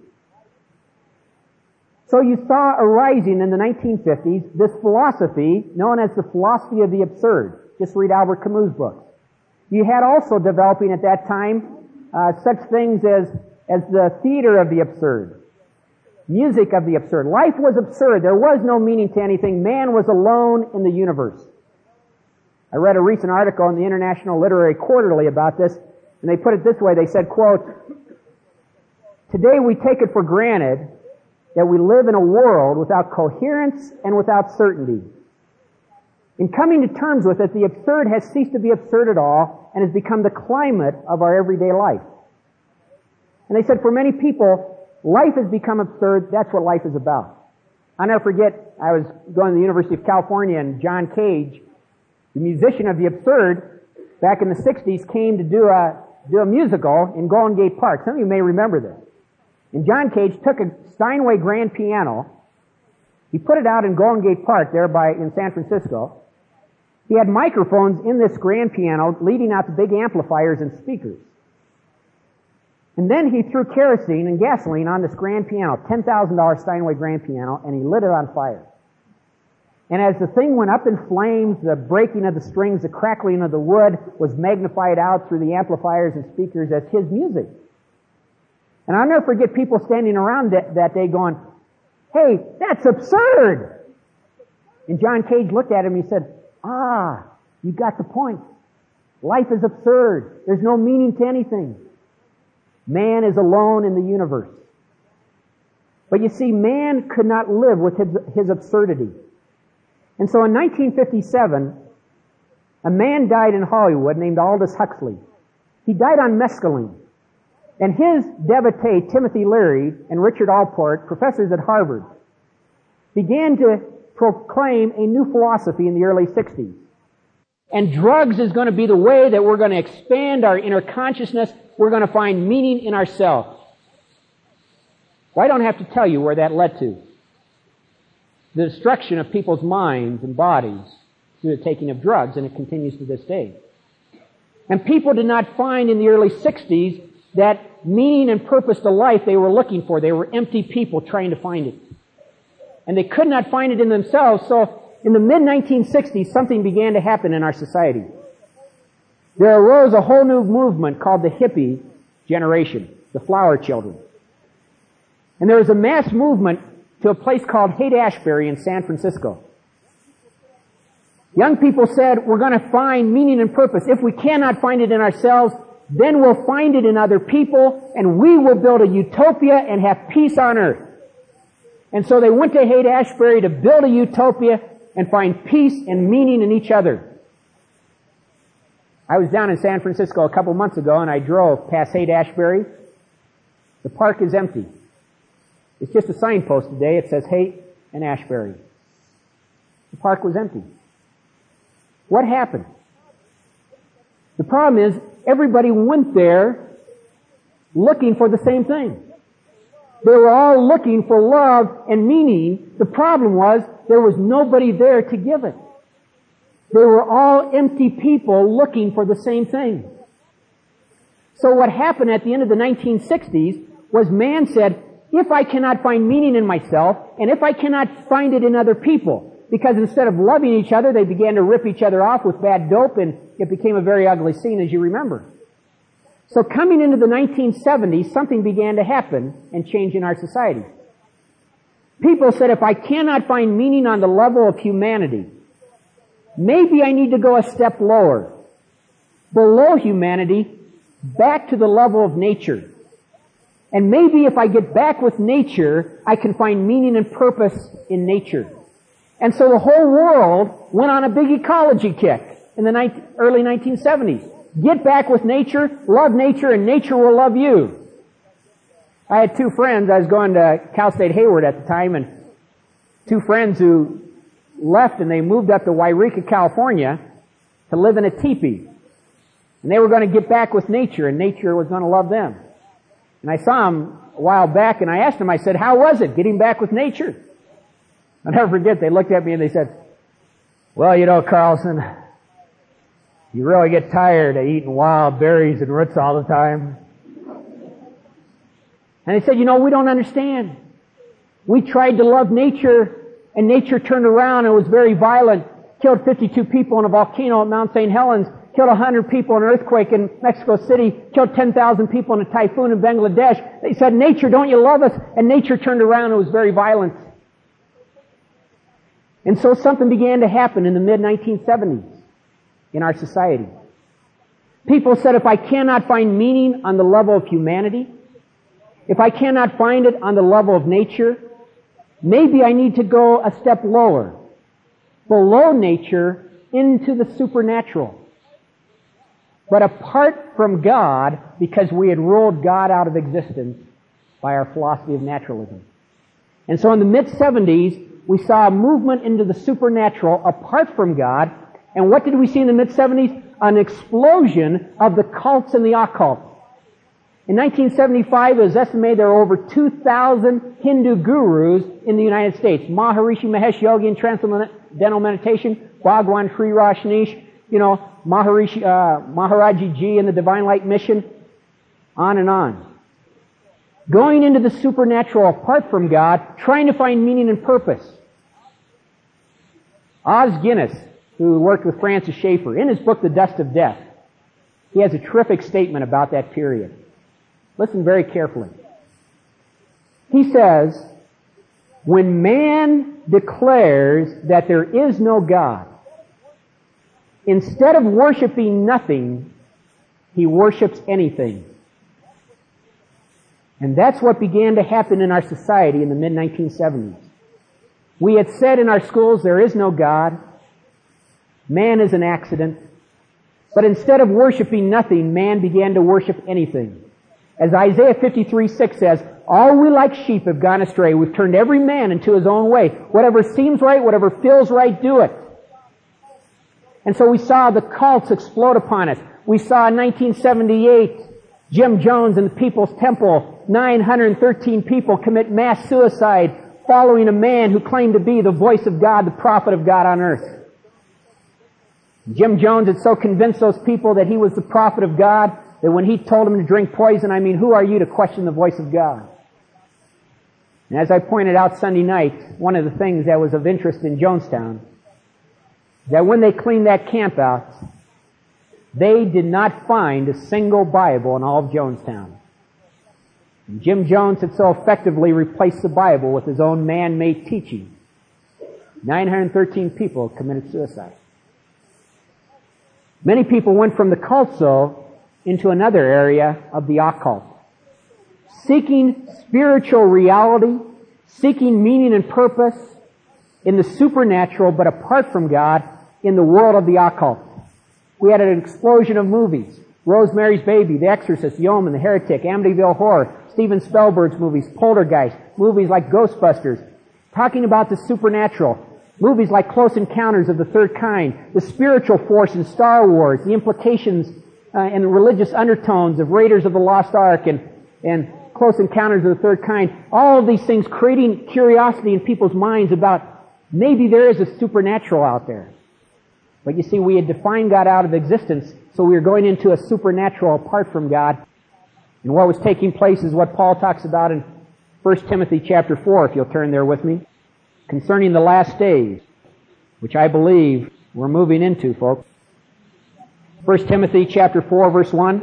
So you saw arising in the 1950s this philosophy known as the philosophy of the absurd. Just read Albert Camus' books. You had also developing at that time such things as the theater of the absurd, music of the absurd. Life was absurd. There was no meaning to anything. Man was alone in the universe. I read a recent article in the International Literary Quarterly about this, and they put it this way. They said, quote, today we take it for granted that we live in a world without coherence and without certainty. In coming to terms with it, the absurd has ceased to be absurd at all and has become the climate of our everyday life. And they said for many people, life has become absurd. That's what life is about. I'll never forget, I was going to the University of California, and John Cage, the musician of the absurd, back in the 60s, came to do a musical in Golden Gate Park. Some of you may remember this. And John Cage took a Steinway grand piano. He put it out in Golden Gate Park there in San Francisco. He had microphones in this grand piano leading out to big amplifiers and speakers. And then he threw kerosene and gasoline on this grand piano, $10,000 Steinway grand piano, and he lit it on fire. And as the thing went up in flames, the breaking of the strings, the crackling of the wood was magnified out through the amplifiers and speakers as his music. And I'll never forget people standing around that day going, hey, that's absurd! And John Cage looked at him and he said, you got the point. Life is absurd. There's no meaning to anything. Man is alone in the universe. But you see, man could not live with his absurdity. And so in 1957, a man died in Hollywood named Aldous Huxley. He died on mescaline. And his devotee, Timothy Leary and Richard Allport, professors at Harvard, began to proclaim a new philosophy in the early 60s. And drugs is going to be the way that we're going to expand our inner consciousness. We're going to find meaning in ourselves. Well, I don't have to tell you where that led to. The destruction of people's minds and bodies through the taking of drugs, and it continues to this day. And people did not find in the early 60s that meaning and purpose to life they were looking for. They were empty people trying to find it. And they could not find it in themselves, so in the mid-1960s, something began to happen in our society. There arose a whole new movement called the hippie generation, the flower children. And there was a mass movement to a place called Haight-Ashbury in San Francisco. Young people said, we're going to find meaning and purpose. If we cannot find it in ourselves, then we'll find it in other people, and we will build a utopia and have peace on earth. And so they went to Haight-Ashbury to build a utopia and find peace and meaning in each other. I was down in San Francisco a couple months ago, and I drove past Haight-Ashbury. The park is empty. It's just a signpost today. It says Haight and Ashbury. The park was empty. What happened? The problem is, everybody went there looking for the same thing. They were all looking for love and meaning. The problem was, there was nobody there to give it. They were all empty people looking for the same thing. So what happened at the end of the 1960s was man said, if I cannot find meaning in myself, and if I cannot find it in other people, because instead of loving each other, they began to rip each other off with bad dope, and it became a very ugly scene, as you remember. So coming into the 1970s, something began to happen and change in our society. People said, if I cannot find meaning on the level of humanity, maybe I need to go a step lower, below humanity, back to the level of nature. And maybe if I get back with nature, I can find meaning and purpose in nature. And so the whole world went on a big ecology kick in the early 1970s. Get back with nature, and nature will love you. I had two friends. I was going to Cal State Hayward at the time, and two friends who left and they moved up to Wairika, California to live in a teepee. And they were going to get back with nature, and nature was going to love them. And I saw them a while back, and I asked them, I said, how was it getting back with nature? I'll never forget, they looked at me and they said, well, you know, Carlson, you really get tired of eating wild berries and roots all the time. And they said, you know, we don't understand. We tried to love nature, and nature turned around and was very violent, killed 52 people in a volcano at Mount St. Helens, killed 100 people in an earthquake in Mexico City, killed 10,000 people in a typhoon in Bangladesh. They said, nature, don't you love us? And nature turned around and was very violent. And so something began to happen in the mid-1970s in our society. People said, if I cannot find meaning on the level of humanity, if I cannot find it on the level of nature, maybe I need to go a step lower, below nature, into the supernatural. But apart from God, because we had ruled God out of existence by our philosophy of naturalism. And so in the mid-70s, we saw a movement into the supernatural apart from God. And what did we see in the mid-70s? An explosion of the cults and the occult. In 1975, it was estimated there were over 2,000 Hindu gurus in the United States. Maharishi Mahesh Yogi in Transcendental Meditation, Bhagwan Sri Rajneesh, Maharaji Ji in the Divine Light Mission, on and on. Going into the supernatural apart from God, trying to find meaning and purpose. Os Guinness, who worked with Francis Schaeffer, in his book, The Dust of Death, he has a terrific statement about that period. Listen very carefully. He says, when man declares that there is no God, instead of worshiping nothing, he worships anything. And that's what began to happen in our society in the mid-1970s. We had said in our schools, there is no God. Man is an accident. But instead of worshiping nothing, man began to worship anything. As Isaiah 53:6 says, all we like sheep have gone astray. We've turned every man into his own way. Whatever seems right, whatever feels right, do it. And so we saw the cults explode upon us. We saw in 1978, Jim Jones in the People's Temple, 913 people commit mass suicide following a man who claimed to be the voice of God, the prophet of God on earth. Jim Jones had so convinced those people that he was the prophet of God that when he told them to drink poison, I mean, who are you to question the voice of God? And as I pointed out Sunday night, one of the things that was of interest in Jonestown, that when they cleaned that camp out, they did not find a single Bible in all of Jonestown. And Jim Jones had so effectively replaced the Bible with his own man-made teaching. 913 people committed suicide. Many people went from the cult, though, into another area of the occult. Seeking spiritual reality, seeking meaning and purpose in the supernatural, but apart from God, in the world of the occult. We had an explosion of movies. Rosemary's Baby, The Exorcist, The Omen, The Heretic, Amityville Horror, Steven Spielberg's movies, Poltergeist, movies like Ghostbusters, talking about the supernatural. Movies like Close Encounters of the Third Kind, the spiritual force in Star Wars, the implications and religious undertones of Raiders of the Lost Ark and Close Encounters of the Third Kind. All of these things creating curiosity in people's minds about maybe there is a supernatural out there. But you see, we had defined God out of existence, so we were going into a supernatural apart from God. And what was taking place is what Paul talks about in 1 Timothy chapter 4, if you'll turn there with me, concerning the last days, which I believe we're moving into, folks. 1 Timothy chapter 4, verse 1.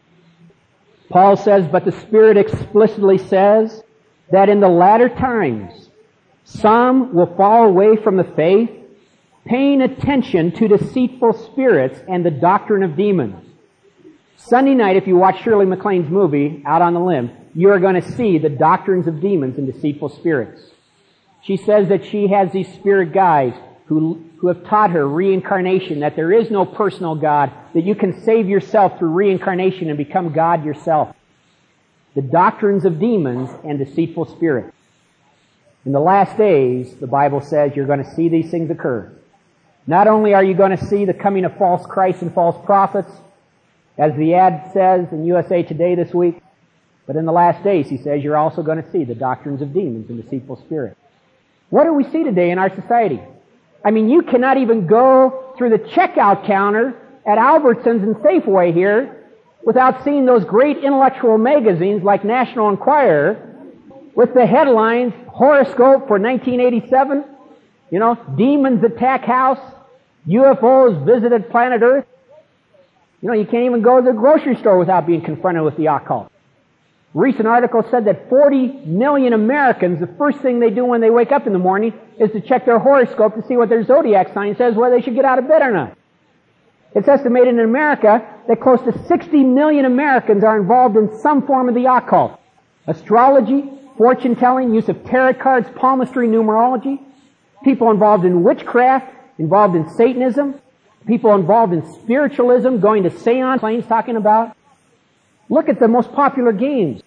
Paul says, but the Spirit explicitly says that in the latter times some will fall away from the faith, paying attention to deceitful spirits and the doctrine of demons. Sunday night, if you watch Shirley MacLaine's movie, Out on the Limb, you are going to see the doctrines of demons and deceitful spirits. She says that she has these spirit guides who have taught her reincarnation, that there is no personal God, that you can save yourself through reincarnation and become God yourself. The doctrines of demons and deceitful spirits. In the last days, the Bible says you're going to see these things occur. Not only are you going to see the coming of false Christs and false prophets, as the ad says in USA Today this week, but in the last days, he says, you're also going to see the doctrines of demons and deceitful spirits. What do we see today in our society? I mean, you cannot even go through the checkout counter at Albertsons and Safeway here without seeing those great intellectual magazines like National Enquirer with the headlines, horoscope for 1987, demons attack house, UFOs visited planet Earth. You can't even go to the grocery store without being confronted with the occult. A recent article said that 40 million Americans, the first thing they do when they wake up in the morning is to check their horoscope to see what their zodiac sign says, whether they should get out of bed or not. It's estimated in America that close to 60 million Americans are involved in some form of the occult. Astrology, fortune-telling, use of tarot cards, palmistry, numerology. People involved in witchcraft, involved in Satanism. People involved in spiritualism, going to seance, planes talking about. Look at the most popular games.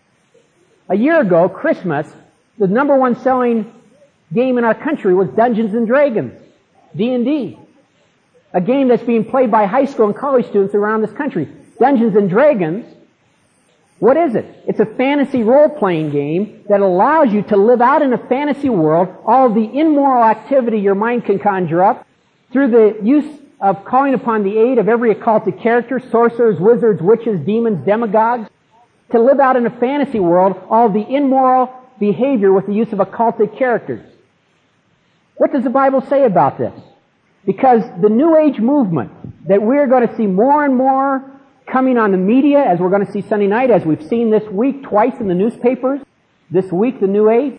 A year ago, Christmas, the number one selling game in our country was Dungeons & Dragons, D&D. A game that's being played by high school and college students around this country. Dungeons & Dragons, what is it? It's a fantasy role-playing game that allows you to live out in a fantasy world all of the immoral activity your mind can conjure up through the use of calling upon the aid of every occultic character, sorcerers, wizards, witches, demons, demagogues, to live out in a fantasy world all of the immoral behavior with the use of occultic characters. What does the Bible say about this? Because the New Age movement that we're going to see more and more coming on the media, as we're going to see Sunday night, as we've seen this week twice in the newspapers, this week the New Age,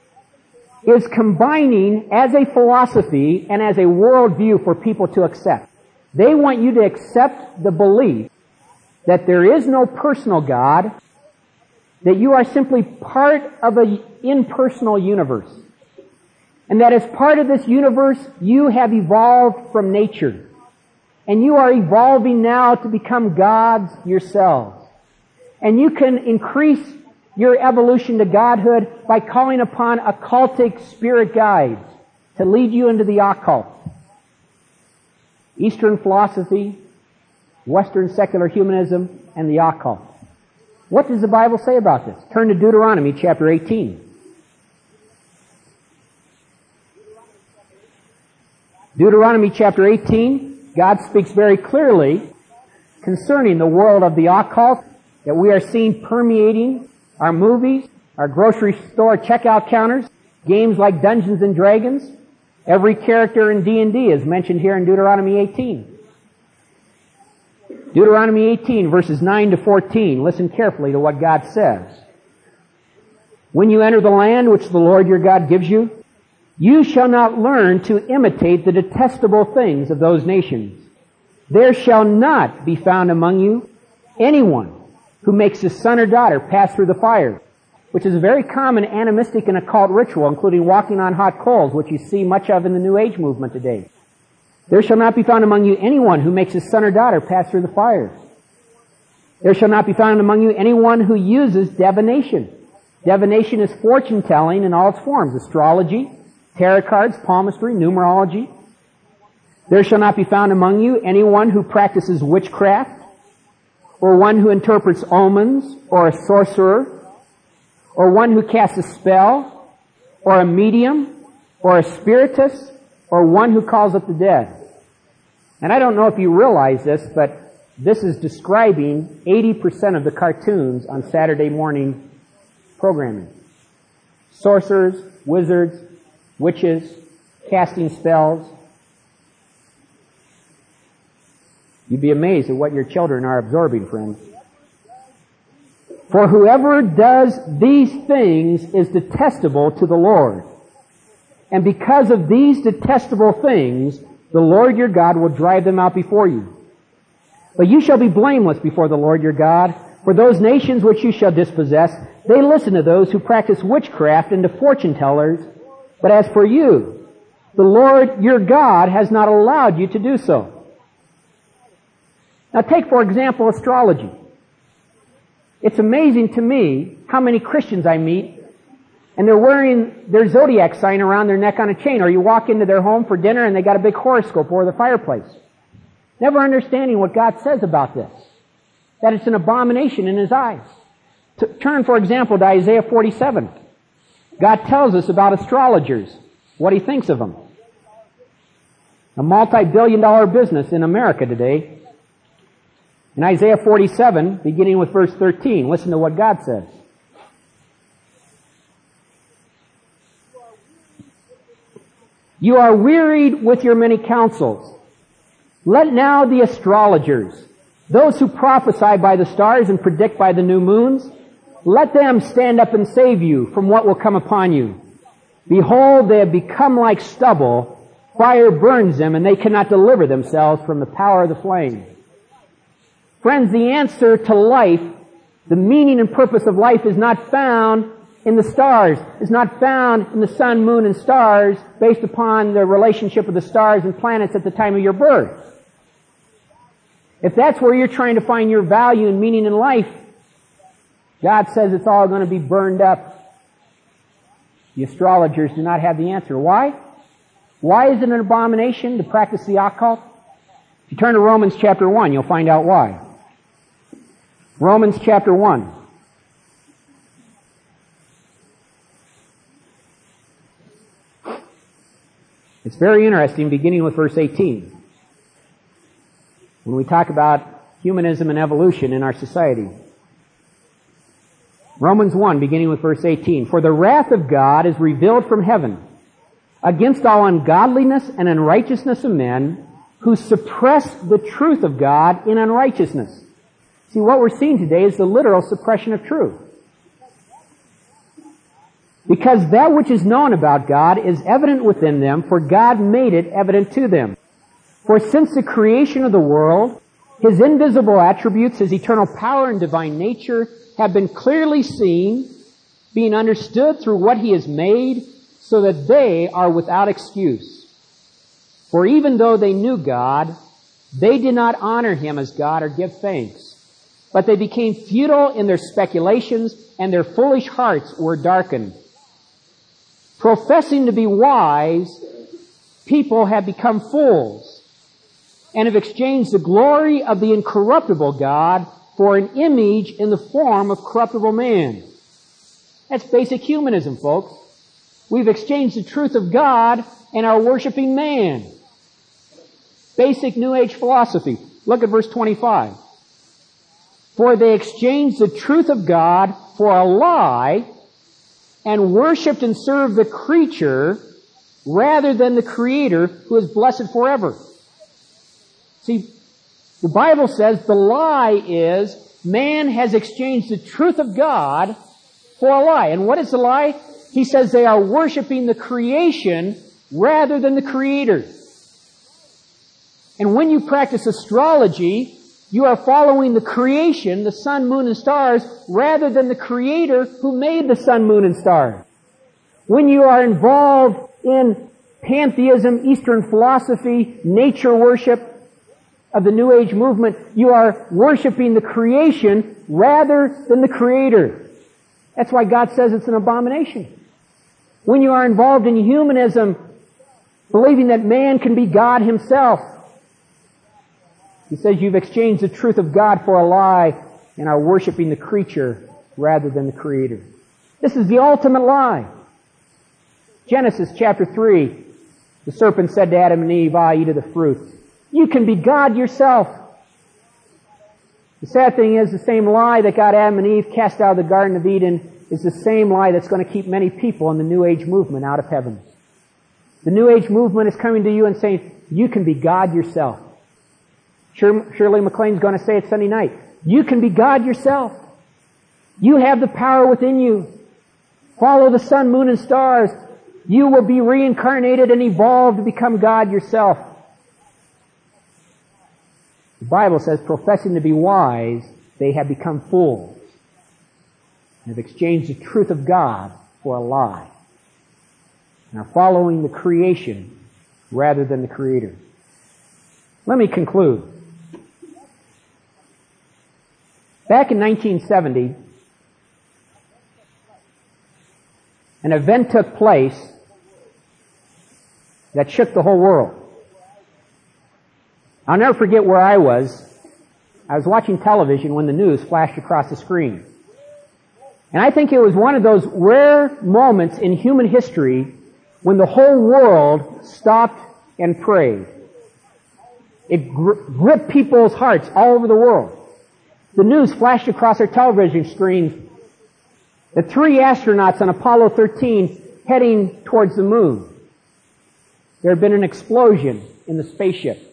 is combining as a philosophy and as a worldview for people to accept. They want you to accept the belief that there is no personal God, that you are simply part of an impersonal universe. And that as part of this universe, you have evolved from nature. And you are evolving now to become gods yourselves. And you can increase your evolution to godhood by calling upon occultic spirit guides to lead you into the occult. Eastern philosophy, Western secular humanism, and the occult. What does the Bible say about this? Turn to Deuteronomy chapter 18. Deuteronomy chapter 18, God speaks very clearly concerning the world of the occult that we are seeing permeating our movies, our grocery store checkout counters, games like Dungeons and Dragons. Every character in D&D is mentioned here in Deuteronomy 18. Deuteronomy 18 verses 9 to 14. Listen carefully to what God says. When you enter the land which the Lord your God gives you, you shall not learn to imitate the detestable things of those nations. There shall not be found among you anyone who makes his son or daughter pass through the fire, which is a very common animistic and occult ritual, including walking on hot coals, which you see much of in the New Age movement today. There shall not be found among you anyone who makes his son or daughter pass through the fire. There shall not be found among you anyone who uses divination. Divination is fortune-telling in all its forms: astrology, tarot cards, palmistry, numerology. There shall not be found among you anyone who practices witchcraft, or one who interprets omens, or a sorcerer, or one who casts a spell, or a medium, or a spiritist, or one who calls up the dead. And I don't know if you realize this, but this is describing 80% of the cartoons on Saturday morning programming. Sorcerers, wizards, witches, casting spells. You'd be amazed at what your children are absorbing, friends. For whoever does these things is detestable to the Lord. And because of these detestable things, the Lord your God will drive them out before you. But you shall be blameless before the Lord your God, for those nations which you shall dispossess, they listen to those who practice witchcraft and to fortune tellers. But as for you, the Lord your God has not allowed you to do so. Now take, for example, astrology. It's amazing to me how many Christians I meet, and they're wearing their zodiac sign around their neck on a chain, or you walk into their home for dinner and they got a big horoscope over the fireplace. Never understanding what God says about this. That it's an abomination in His eyes. Turn, for example, to Isaiah 47. God tells us about astrologers, what He thinks of them. A multi-billion-dollar business in America today. In Isaiah 47, beginning with verse 13, listen to what God says. You are wearied with your many counsels. Let now the astrologers, those who prophesy by the stars and predict by the new moons, let them stand up and save you from what will come upon you. Behold, they have become like stubble. Fire burns them, and they cannot deliver themselves from the power of the flame. Friends, the answer to life, the meaning and purpose of life, is not found in the stars. It's not found in the sun, moon, and stars based upon the relationship of the stars and planets at the time of your birth. If that's where you're trying to find your value and meaning in life, God says it's all going to be burned up. The astrologers do not have the answer. Why? Why is it an abomination to practice the occult? If you turn to Romans chapter 1, you'll find out why. Romans chapter 1. It's very interesting, beginning with verse 18. When we talk about humanism and evolution in our society. Romans 1, beginning with verse 18. For the wrath of God is revealed from heaven against all ungodliness and unrighteousness of men who suppress the truth of God in unrighteousness. See, what we're seeing today is the literal suppression of truth. Because that which is known about God is evident within them, for God made it evident to them. For since the creation of the world, His invisible attributes, His eternal power and divine nature, have been clearly seen, being understood through what He has made, so that they are without excuse. For even though they knew God, they did not honor Him as God or give thanks, but they became futile in their speculations, and their foolish hearts were darkened. Professing to be wise, people have become fools, and have exchanged the glory of the incorruptible God for an image in the form of corruptible man. That's basic humanism, folks. We've exchanged the truth of God and are worshiping man. Basic New Age philosophy. Look at verse 25. For they exchanged the truth of God for a lie and worshipped and served the creature rather than the Creator, who is blessed forever. See, the Bible says the lie is man has exchanged the truth of God for a lie. And what is the lie? He says they are worshiping the creation rather than the Creator. And when you practice astrology, you are following the creation, the sun, moon, and stars, rather than the Creator who made the sun, moon, and stars. When you are involved in pantheism, Eastern philosophy, nature worship of the New Age movement, you are worshiping the creation rather than the Creator. That's why God says it's an abomination. When you are involved in humanism, believing that man can be God himself, He says you've exchanged the truth of God for a lie and are worshiping the creature rather than the Creator. This is the ultimate lie. Genesis chapter 3, the serpent said to Adam and Eve, eat of the fruit. You can be God yourself. The sad thing is, the same lie that got Adam and Eve cast out of the Garden of Eden is the same lie that's going to keep many people in the New Age movement out of heaven. The New Age movement is coming to you and saying, you can be God yourself. Shirley MacLaine's going to say it Sunday night. You can be God yourself. You have the power within you. Follow the sun, moon, and stars. You will be reincarnated and evolved to become God yourself. The Bible says, professing to be wise, they have become fools and have exchanged the truth of God for a lie and are following the creation rather than the Creator. Let me conclude. Back in 1970, an event took place that shook the whole world. I'll never forget where I was. I was watching television when the news flashed across the screen. And I think it was one of those rare moments in human history when the whole world stopped and prayed. It gripped people's hearts all over the world. The news flashed across our television screens. The 3 astronauts on Apollo 13 heading towards the moon. There had been an explosion in the spaceship.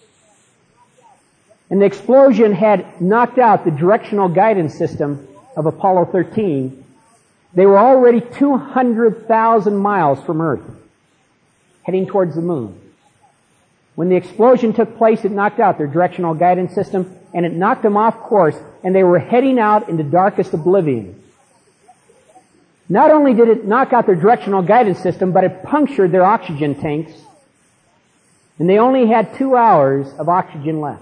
And the explosion had knocked out the directional guidance system of Apollo 13. They were already 200,000 miles from Earth, heading towards the moon. When the explosion took place, it knocked out their directional guidance system, and it knocked them off course, and they were heading out into darkest oblivion. Not only did it knock out their directional guidance system, but it punctured their oxygen tanks, and they only had 2 hours of oxygen left.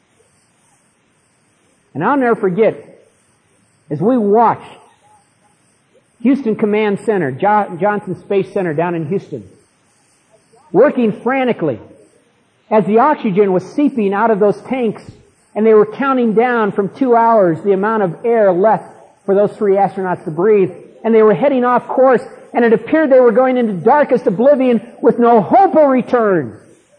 And I'll never forget, as we watched Houston Command Center, Johnson Space Center down in Houston, working frantically, as the oxygen was seeping out of those tanks, and they were counting down from 2 hours the amount of air left for those 3 astronauts to breathe, and they were heading off course, and it appeared they were going into darkest oblivion with no hope of return.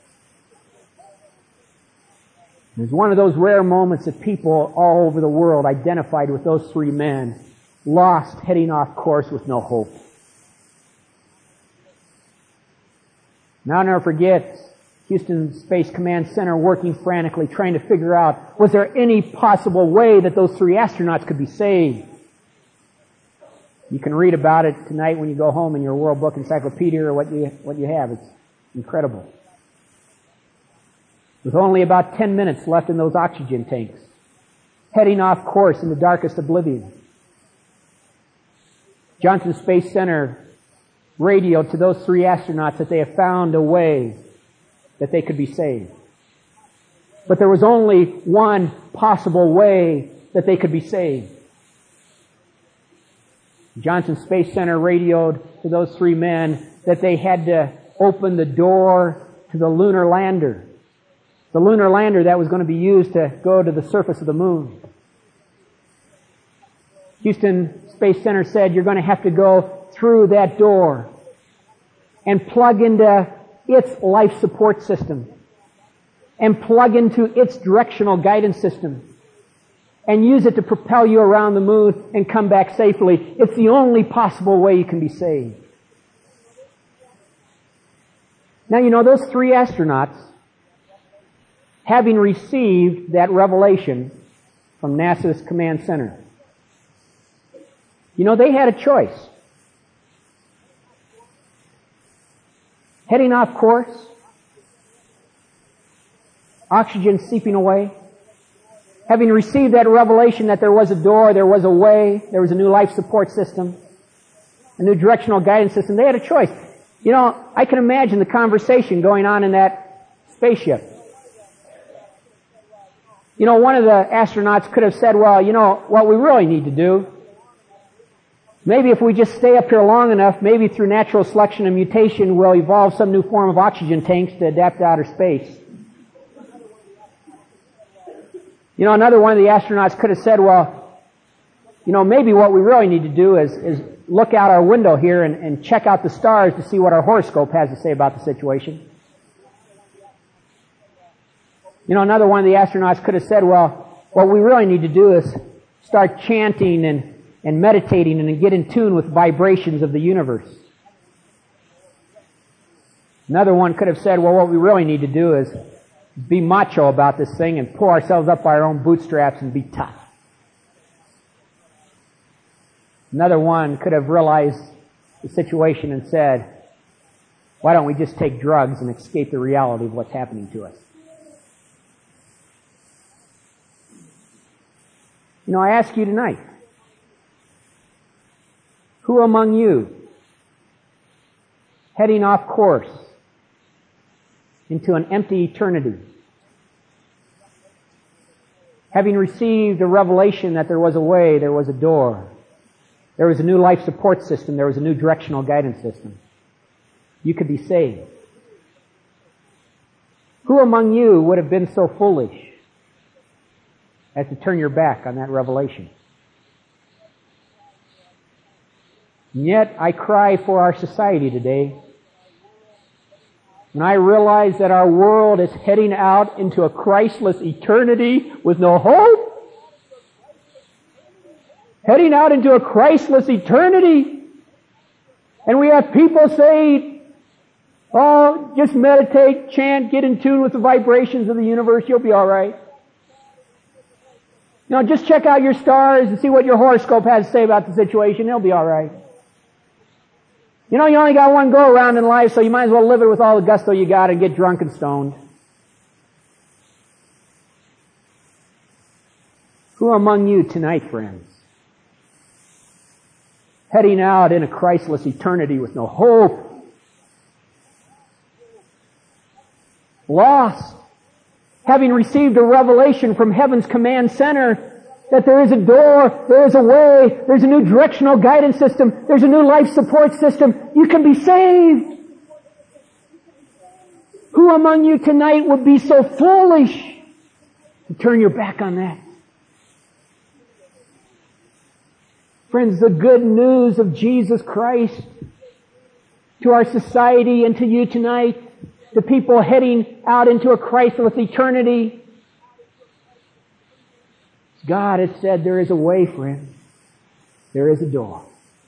It was one of those rare moments that people all over the world identified with those 3 men, lost, heading off course with no hope. Now I'll never forget Houston Space Command Center working frantically, trying to figure out, was there any possible way that those 3 astronauts could be saved? You can read about it tonight when you go home in your World Book Encyclopedia or what you have. It's incredible. with only about 10 minutes left in those oxygen tanks, heading off course in the darkest oblivion. Johnson Space Center radioed to those 3 astronauts that they have found a way that they could be saved. But there was only one possible way that they could be saved. Johnson Space Center radioed to those 3 men that they had to open the door to the lunar lander. The lunar lander that was going to be used to go to the surface of the moon. Houston Space Center said, you're going to have to go through that door and plug into its life support system and plug into its directional guidance system and use it to propel you around the moon and come back safely. It's the only possible way you can be saved. Now, you know, those 3 astronauts, having received that revelation from NASA's command center, you know, they had a choice. Heading off course, oxygen seeping away, having received that revelation that there was a door, there was a way, there was a new life support system, a new directional guidance system, they had a choice. You know, I can imagine the conversation going on in that spaceship. You know, one of the astronauts could have said, well, you know, what we really need to do, maybe if we just stay up here long enough, maybe through natural selection and mutation, we'll evolve some new form of oxygen tanks to adapt to outer space. You know, another one of the astronauts could have said, well, you know, maybe what we really need to do is look out our window here and check out the stars to see what our horoscope has to say about the situation. You know, another one of the astronauts could have said, well, what we really need to do is start chanting and meditating and get in tune with vibrations of the universe. Another one could have said, well, what we really need to do is be macho about this thing and pull ourselves up by our own bootstraps and be tough. Another one could have realized the situation and said, why don't we just take drugs and escape the reality of what's happening to us? You know, I ask you tonight, who among you, heading off course into an empty eternity, having received a revelation that there was a way, there was a door, there was a new life support system, there was a new directional guidance system, you could be saved? Who among you would have been so foolish as to turn your back on that revelation? And yet, I cry for our society today. When I realize that our world is heading out into a Christless eternity with no hope, heading out into a Christless eternity, and we have people say, oh, just meditate, chant, get in tune with the vibrations of the universe, you'll be all right. You know, just check out your stars and see what your horoscope has to say about the situation, it'll be all right. You know, you only got one go around in life, so you might as well live it with all the gusto you got and get drunk and stoned. Who among you tonight, friends, heading out in a Christless eternity with no hope, lost, having received a revelation from heaven's command center that there is a door, there is a way, there's a new directional guidance system, there's a new life support system, you can be saved? Who among you tonight would be so foolish to turn your back on that? Friends, the good news of Jesus Christ to our society and to you tonight, to people heading out into a Christless eternity, God has said there is a way, friend. There is a door.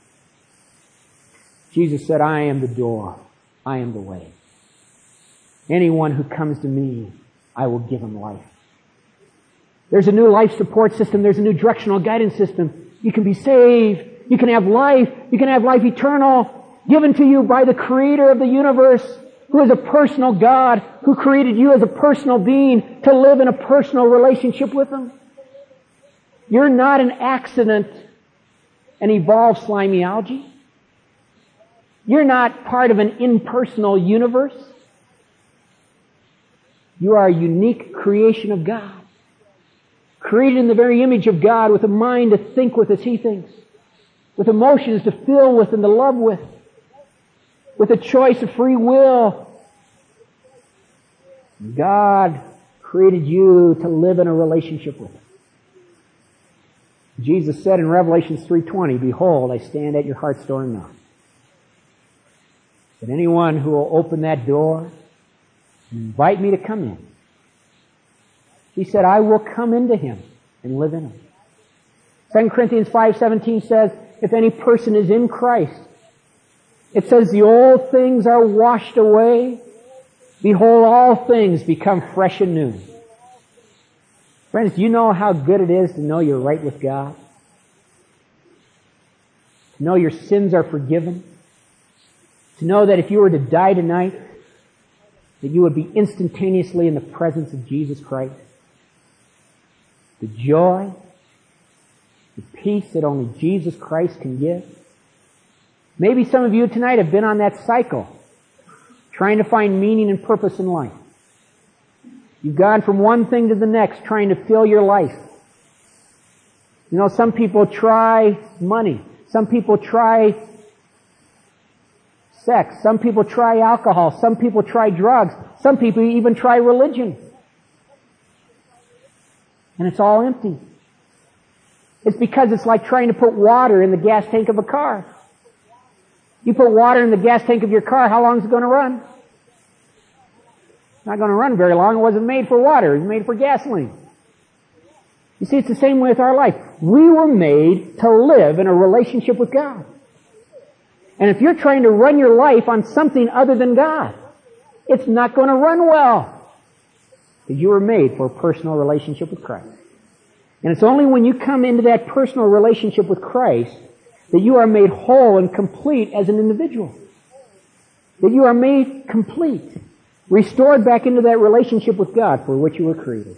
Jesus said, I am the door. I am the way. Anyone who comes to me, I will give him life. There's a new life support system. There's a new directional guidance system. You can be saved. You can have life. You can have life eternal, given to you by the Creator of the universe, who is a personal God, who created you as a personal being to live in a personal relationship with Him. You're not an accident, an evolved slimy algae. You're not part of an impersonal universe. You are a unique creation of God, created in the very image of God, with a mind to think with as He thinks, with emotions to feel with and to love with a choice of free will. God created you to live in a relationship with Him. Jesus said in Revelation 3:20, "Behold, I stand at your heart's door and knock. But anyone who will open that door and invite me to come in," He said, "I will come into him and live in him." 2 Corinthians 5:17 says, "If any person is in Christ," it says, "the old things are washed away. Behold, all things become fresh and new." Friends, do you know how good it is to know you're right with God? To know your sins are forgiven? To know that if you were to die tonight, that you would be instantaneously in the presence of Jesus Christ? The joy, the peace that only Jesus Christ can give. Maybe some of you tonight have been on that cycle, trying to find meaning and purpose in life. You've gone from one thing to the next, trying to fill your life. You know, some people try money. Some people try sex. Some people try alcohol. Some people try drugs. Some people even try religion. And it's all empty. It's because it's like trying to put water in the gas tank of a car. You put water in the gas tank of your car, how long is it going to run? It's not going to run very long. It wasn't made for water. It was made for gasoline. You see, it's the same way with our life. We were made to live in a relationship with God. And if you're trying to run your life on something other than God, it's not going to run well. Because you were made for a personal relationship with Christ. And it's only when you come into that personal relationship with Christ that you are made whole and complete as an individual. That you are made complete, restored back into that relationship with God for which you were created.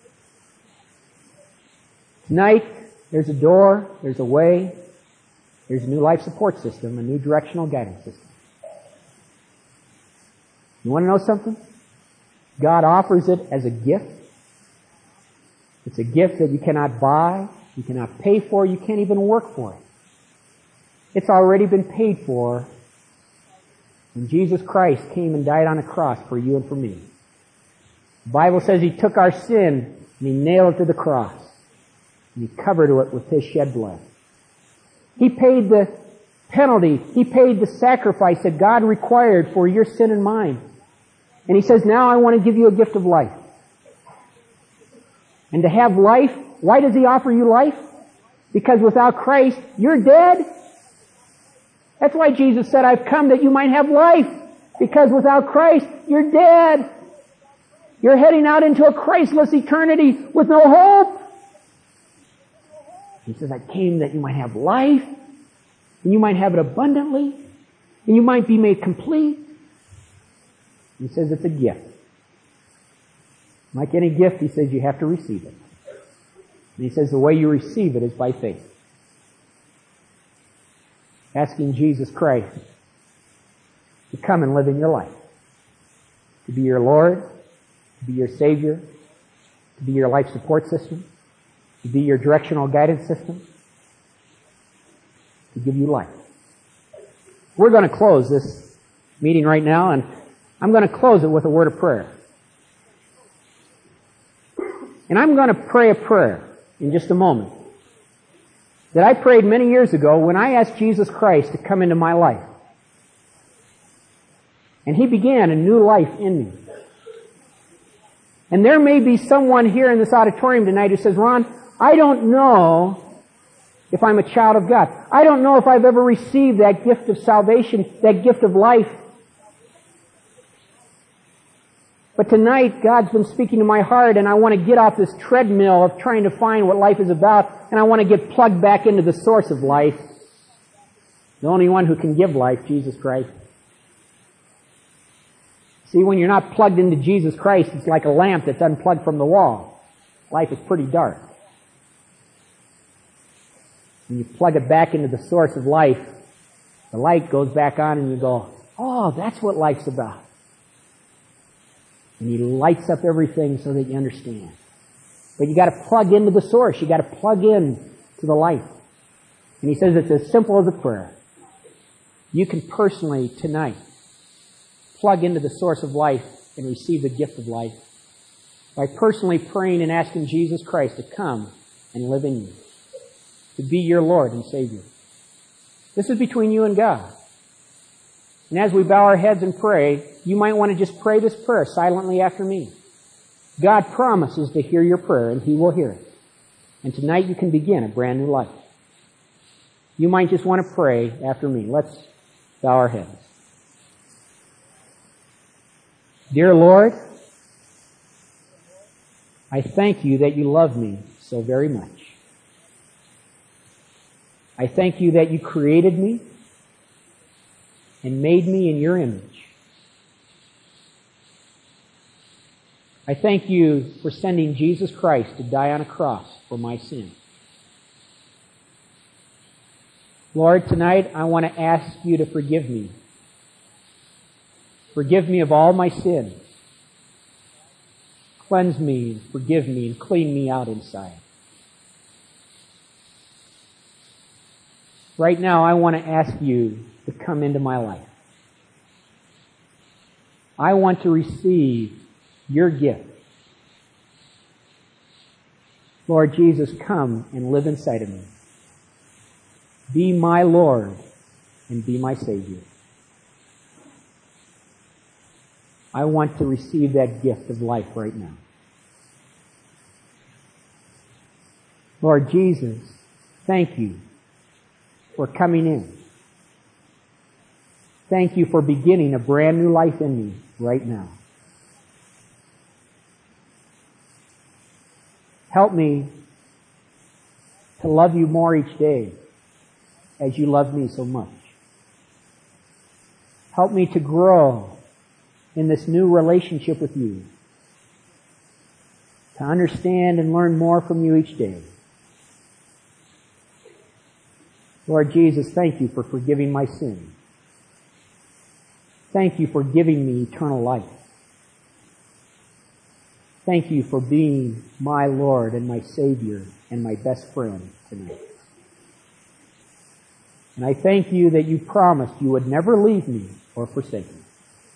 Tonight, there's a door, there's a way, there's a new life support system, a new directional guidance system. You want to know something? God offers it as a gift. It's a gift that you cannot buy, you cannot pay for, you can't even work for it. It's already been paid for when Jesus Christ came and died on a cross for you and for me. The Bible says He took our sin and He nailed it to the cross. And He covered it with His shed blood. He paid the penalty. He paid the sacrifice that God required for your sin and mine. And He says, now I want to give you a gift of life. And to have life, why does He offer you life? Because without Christ, you're dead. That's why Jesus said, I've come that you might have life. Because without Christ, you're dead. You're heading out into a Christless eternity with no hope. He says, I came that you might have life, and you might have it abundantly, and you might be made complete. He says it's a gift. Like any gift, He says you have to receive it. And He says the way you receive it is by faith. Asking Jesus Christ to come and live in your life. To be your Lord, to be your Savior, to be your life support system, to be your directional guidance system, to give you life. We're going to close this meeting right now, and I'm going to close it with a word of prayer. And I'm going to pray a prayer in just a moment that I prayed many years ago when I asked Jesus Christ to come into my life. And He began a new life in me. And there may be someone here in this auditorium tonight who says, Ron, I don't know if I'm a child of God. I don't know if I've ever received that gift of salvation, that gift of life. But tonight, God's been speaking to my heart, and I want to get off this treadmill of trying to find what life is about, and I want to get plugged back into the source of life. The only one who can give life, Jesus Christ. See, when you're not plugged into Jesus Christ, it's like a lamp that's unplugged from the wall. Life is pretty dark. When you plug it back into the source of life, the light goes back on and you go, oh, that's what life's about. And He lights up everything so that you understand. But you got to plug into the source. You got to plug in to the light. And He says it's as simple as a prayer. You can personally, tonight, plug into the source of life and receive the gift of life by personally praying and asking Jesus Christ to come and live in you, to be your Lord and Savior. This is between you and God. And as we bow our heads and pray, you might want to just pray this prayer silently after me. God promises to hear your prayer, and He will hear it. And tonight you can begin a brand new life. You might just want to pray after me. Let's bow our heads. Dear Lord, I thank You that You love me so very much. I thank You that You created me and made me in Your image. I thank You for sending Jesus Christ to die on a cross for my sin. Lord, tonight I want to ask You to forgive me. Forgive me of all my sins. Cleanse me, forgive me, and clean me out inside. Right now, I want to ask You to come into my life. I want to receive Your gift. Lord Jesus, come and live inside of me. Be my Lord and be my Savior. I want to receive that gift of life right now. Lord Jesus, thank You for coming in. Thank You for beginning a brand new life in me right now. Help me to love You more each day as You love me so much. Help me to grow in this new relationship with You, to understand and learn more from You each day. Lord Jesus, thank You for forgiving my sin. Thank You for giving me eternal life. Thank You for being my Lord and my Savior and my best friend tonight. And I thank You that You promised You would never leave me or forsake me.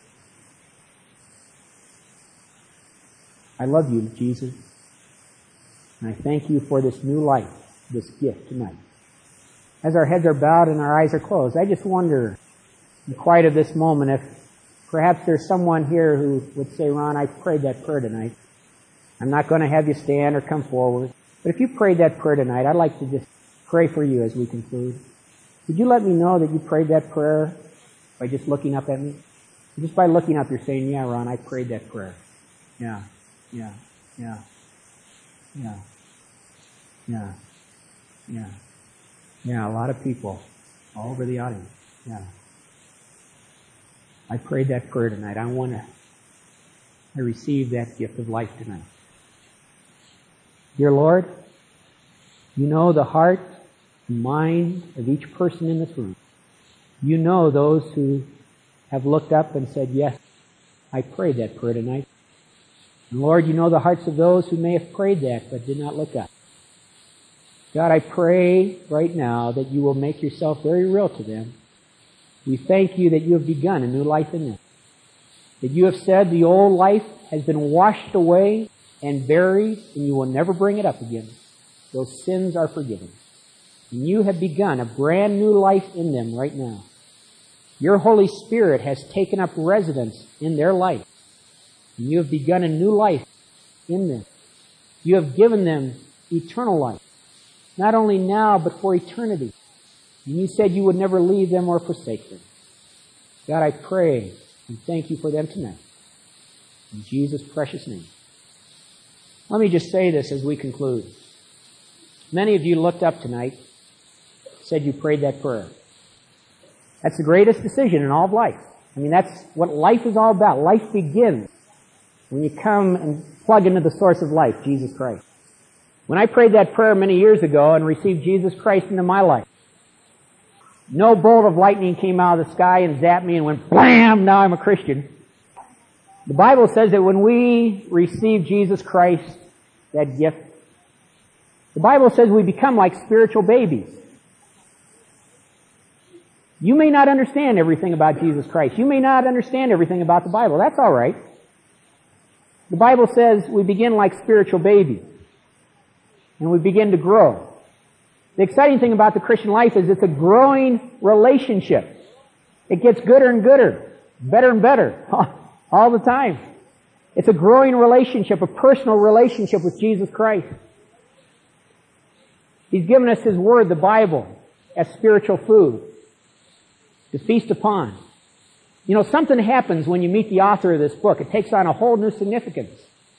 I love You, Jesus. And I thank You for this new life, this gift tonight. As our heads are bowed and our eyes are closed, I just wonder, in the quiet of this moment, if perhaps there's someone here who would say, Ron, I prayed that prayer tonight. I'm not going to have you stand or come forward. But if you prayed that prayer tonight, I'd like to just pray for you as we conclude. Would you let me know that you prayed that prayer by just looking up at me? Just by looking up, you're saying, yeah, Ron, I prayed that prayer. Yeah. Yeah, yeah, yeah, yeah, yeah, yeah, a lot of people all over the audience. Yeah. I prayed that prayer tonight. I received that gift of life tonight. Dear Lord, You know the heart and mind of each person in this room. You know those who have looked up and said, yes, I prayed that prayer tonight. And Lord, You know the hearts of those who may have prayed that but did not look up. God, I pray right now that You will make Yourself very real to them. We thank You that You have begun a new life in them. That You have said the old life has been washed away and buried, and You will never bring it up again. Those sins are forgiven. And You have begun a brand new life in them right now. Your Holy Spirit has taken up residence in their life. And You have begun a new life in them. You have given them eternal life. Not only now, but for eternity. And You said You would never leave them or forsake them. God, I pray and thank You for them tonight. In Jesus' precious name. Let me just say this as we conclude. Many of you looked up tonight, said you prayed that prayer. That's the greatest decision in all of life. I mean, that's what life is all about. Life begins when you come and plug into the source of life, Jesus Christ. When I prayed that prayer many years ago and received Jesus Christ into my life, no bolt of lightning came out of the sky and zapped me and went blam, now I'm a Christian. The Bible says that when we receive Jesus Christ, that gift, the Bible says we become like spiritual babies. You may not understand everything about Jesus Christ. You may not understand everything about the Bible. That's all right. The Bible says we begin like spiritual babies. And we begin to grow. The exciting thing about the Christian life is it's a growing relationship. It gets gooder and gooder, better and better, all the time. It's a growing relationship, a personal relationship with Jesus Christ. He's given us His Word, the Bible, as spiritual food to feast upon. You know, something happens when you meet the author of this book. It takes on a whole new significance.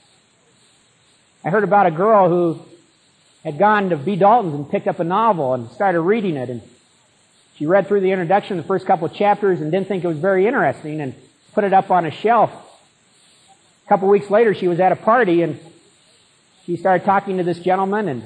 I heard about a girl who had gone to B. Dalton's and picked up a novel and started reading it. And she read through the introduction, the first couple of chapters, and didn't think it was very interesting and put it up on a shelf. A couple of weeks later, she was at a party and she started talking to this gentleman and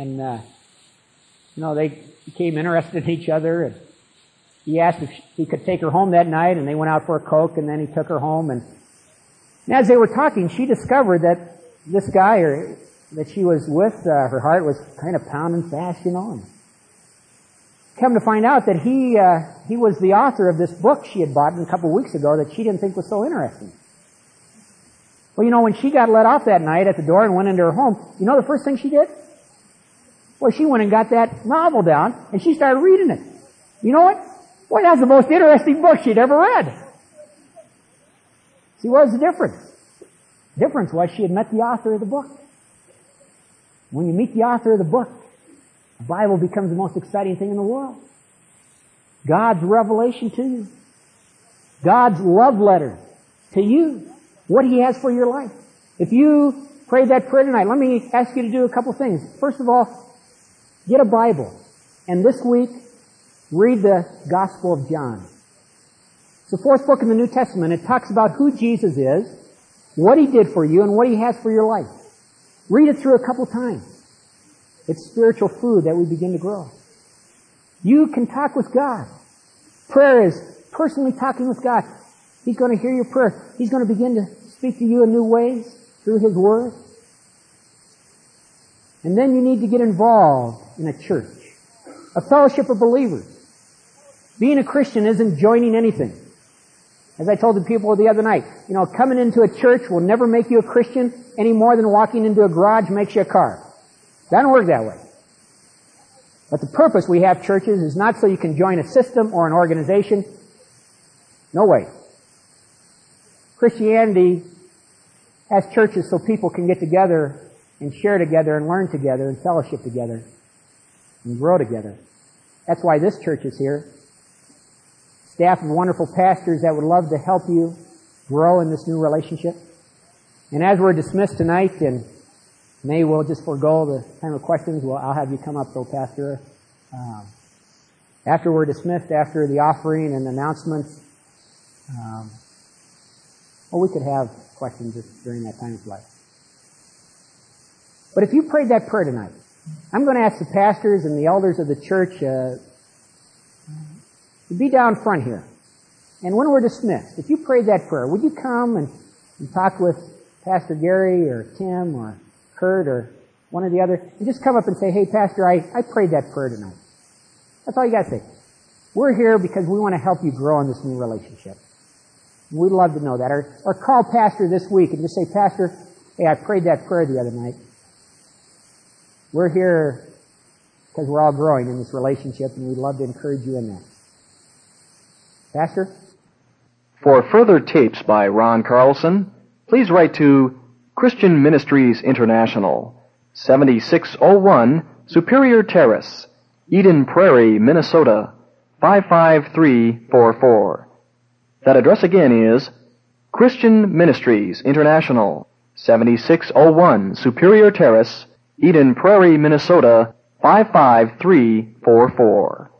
they became interested in each other. And he asked if he could take her home that night, and they went out for a Coke, and then he took her home. And as they were talking, she discovered that this guy that she was with, her heart was kind of pounding fast, and come to find out that he was the author of this book she had bought a couple of weeks ago that she didn't think was so interesting. Well, when she got let off that night at the door and went into her home, the first thing she did? Well, she went and got that novel down, and she started reading it. You know what? Boy, that's the most interesting book she'd ever read. See, what was the difference? The difference was she had met the author of the book. When you meet the author of the book, the Bible becomes the most exciting thing in the world. God's revelation to you. God's love letter to you. What He has for your life. If you pray that prayer tonight, let me ask you to do a couple things. First of all, get a Bible. And this week, read the Gospel of John. It's the fourth book in the New Testament. It talks about who Jesus is, what He did for you, and what He has for your life. Read it through a couple times. It's spiritual food that we begin to grow. You can talk with God. Prayer is personally talking with God. He's going to hear your prayer. He's going to begin to speak to you in new ways through His Word. And then you need to get involved in a church, a fellowship of believers. Being a Christian isn't joining anything. As I told the people the other night, coming into a church will never make you a Christian any more than walking into a garage makes you a car. It doesn't work that way. But the purpose we have churches is not so you can join a system or an organization. No way. Christianity has churches so people can get together and share together and learn together and fellowship together and grow together. That's why this church is here. Staff of wonderful pastors that would love to help you grow in this new relationship. And as we're dismissed tonight, and maybe we'll just forego the time of questions, I'll have you come up though, Pastor. After we're dismissed, after the offering and announcements, we could have questions during that time of life. But if you prayed that prayer tonight, I'm going to ask the pastors and the elders of the church to be down front here. And when we're dismissed, if you prayed that prayer, would you come and talk with Pastor Gary or Tim or Kurt or one or the other, and just come up and say, hey, Pastor, I prayed that prayer tonight. That's all you got to say. We're here because we want to help you grow in this new relationship. And we'd love to know that. Or call Pastor this week and just say, Pastor, hey, I prayed that prayer the other night. We're here because we're all growing in this relationship, and we'd love to encourage you in that. Pastor? For further tapes by Ron Carlson, please write to Christian Ministries International, 7601 Superior Terrace, Eden Prairie, Minnesota, 55344. That address again is Christian Ministries International, 7601 Superior Terrace, Eden Prairie, Minnesota, 55344.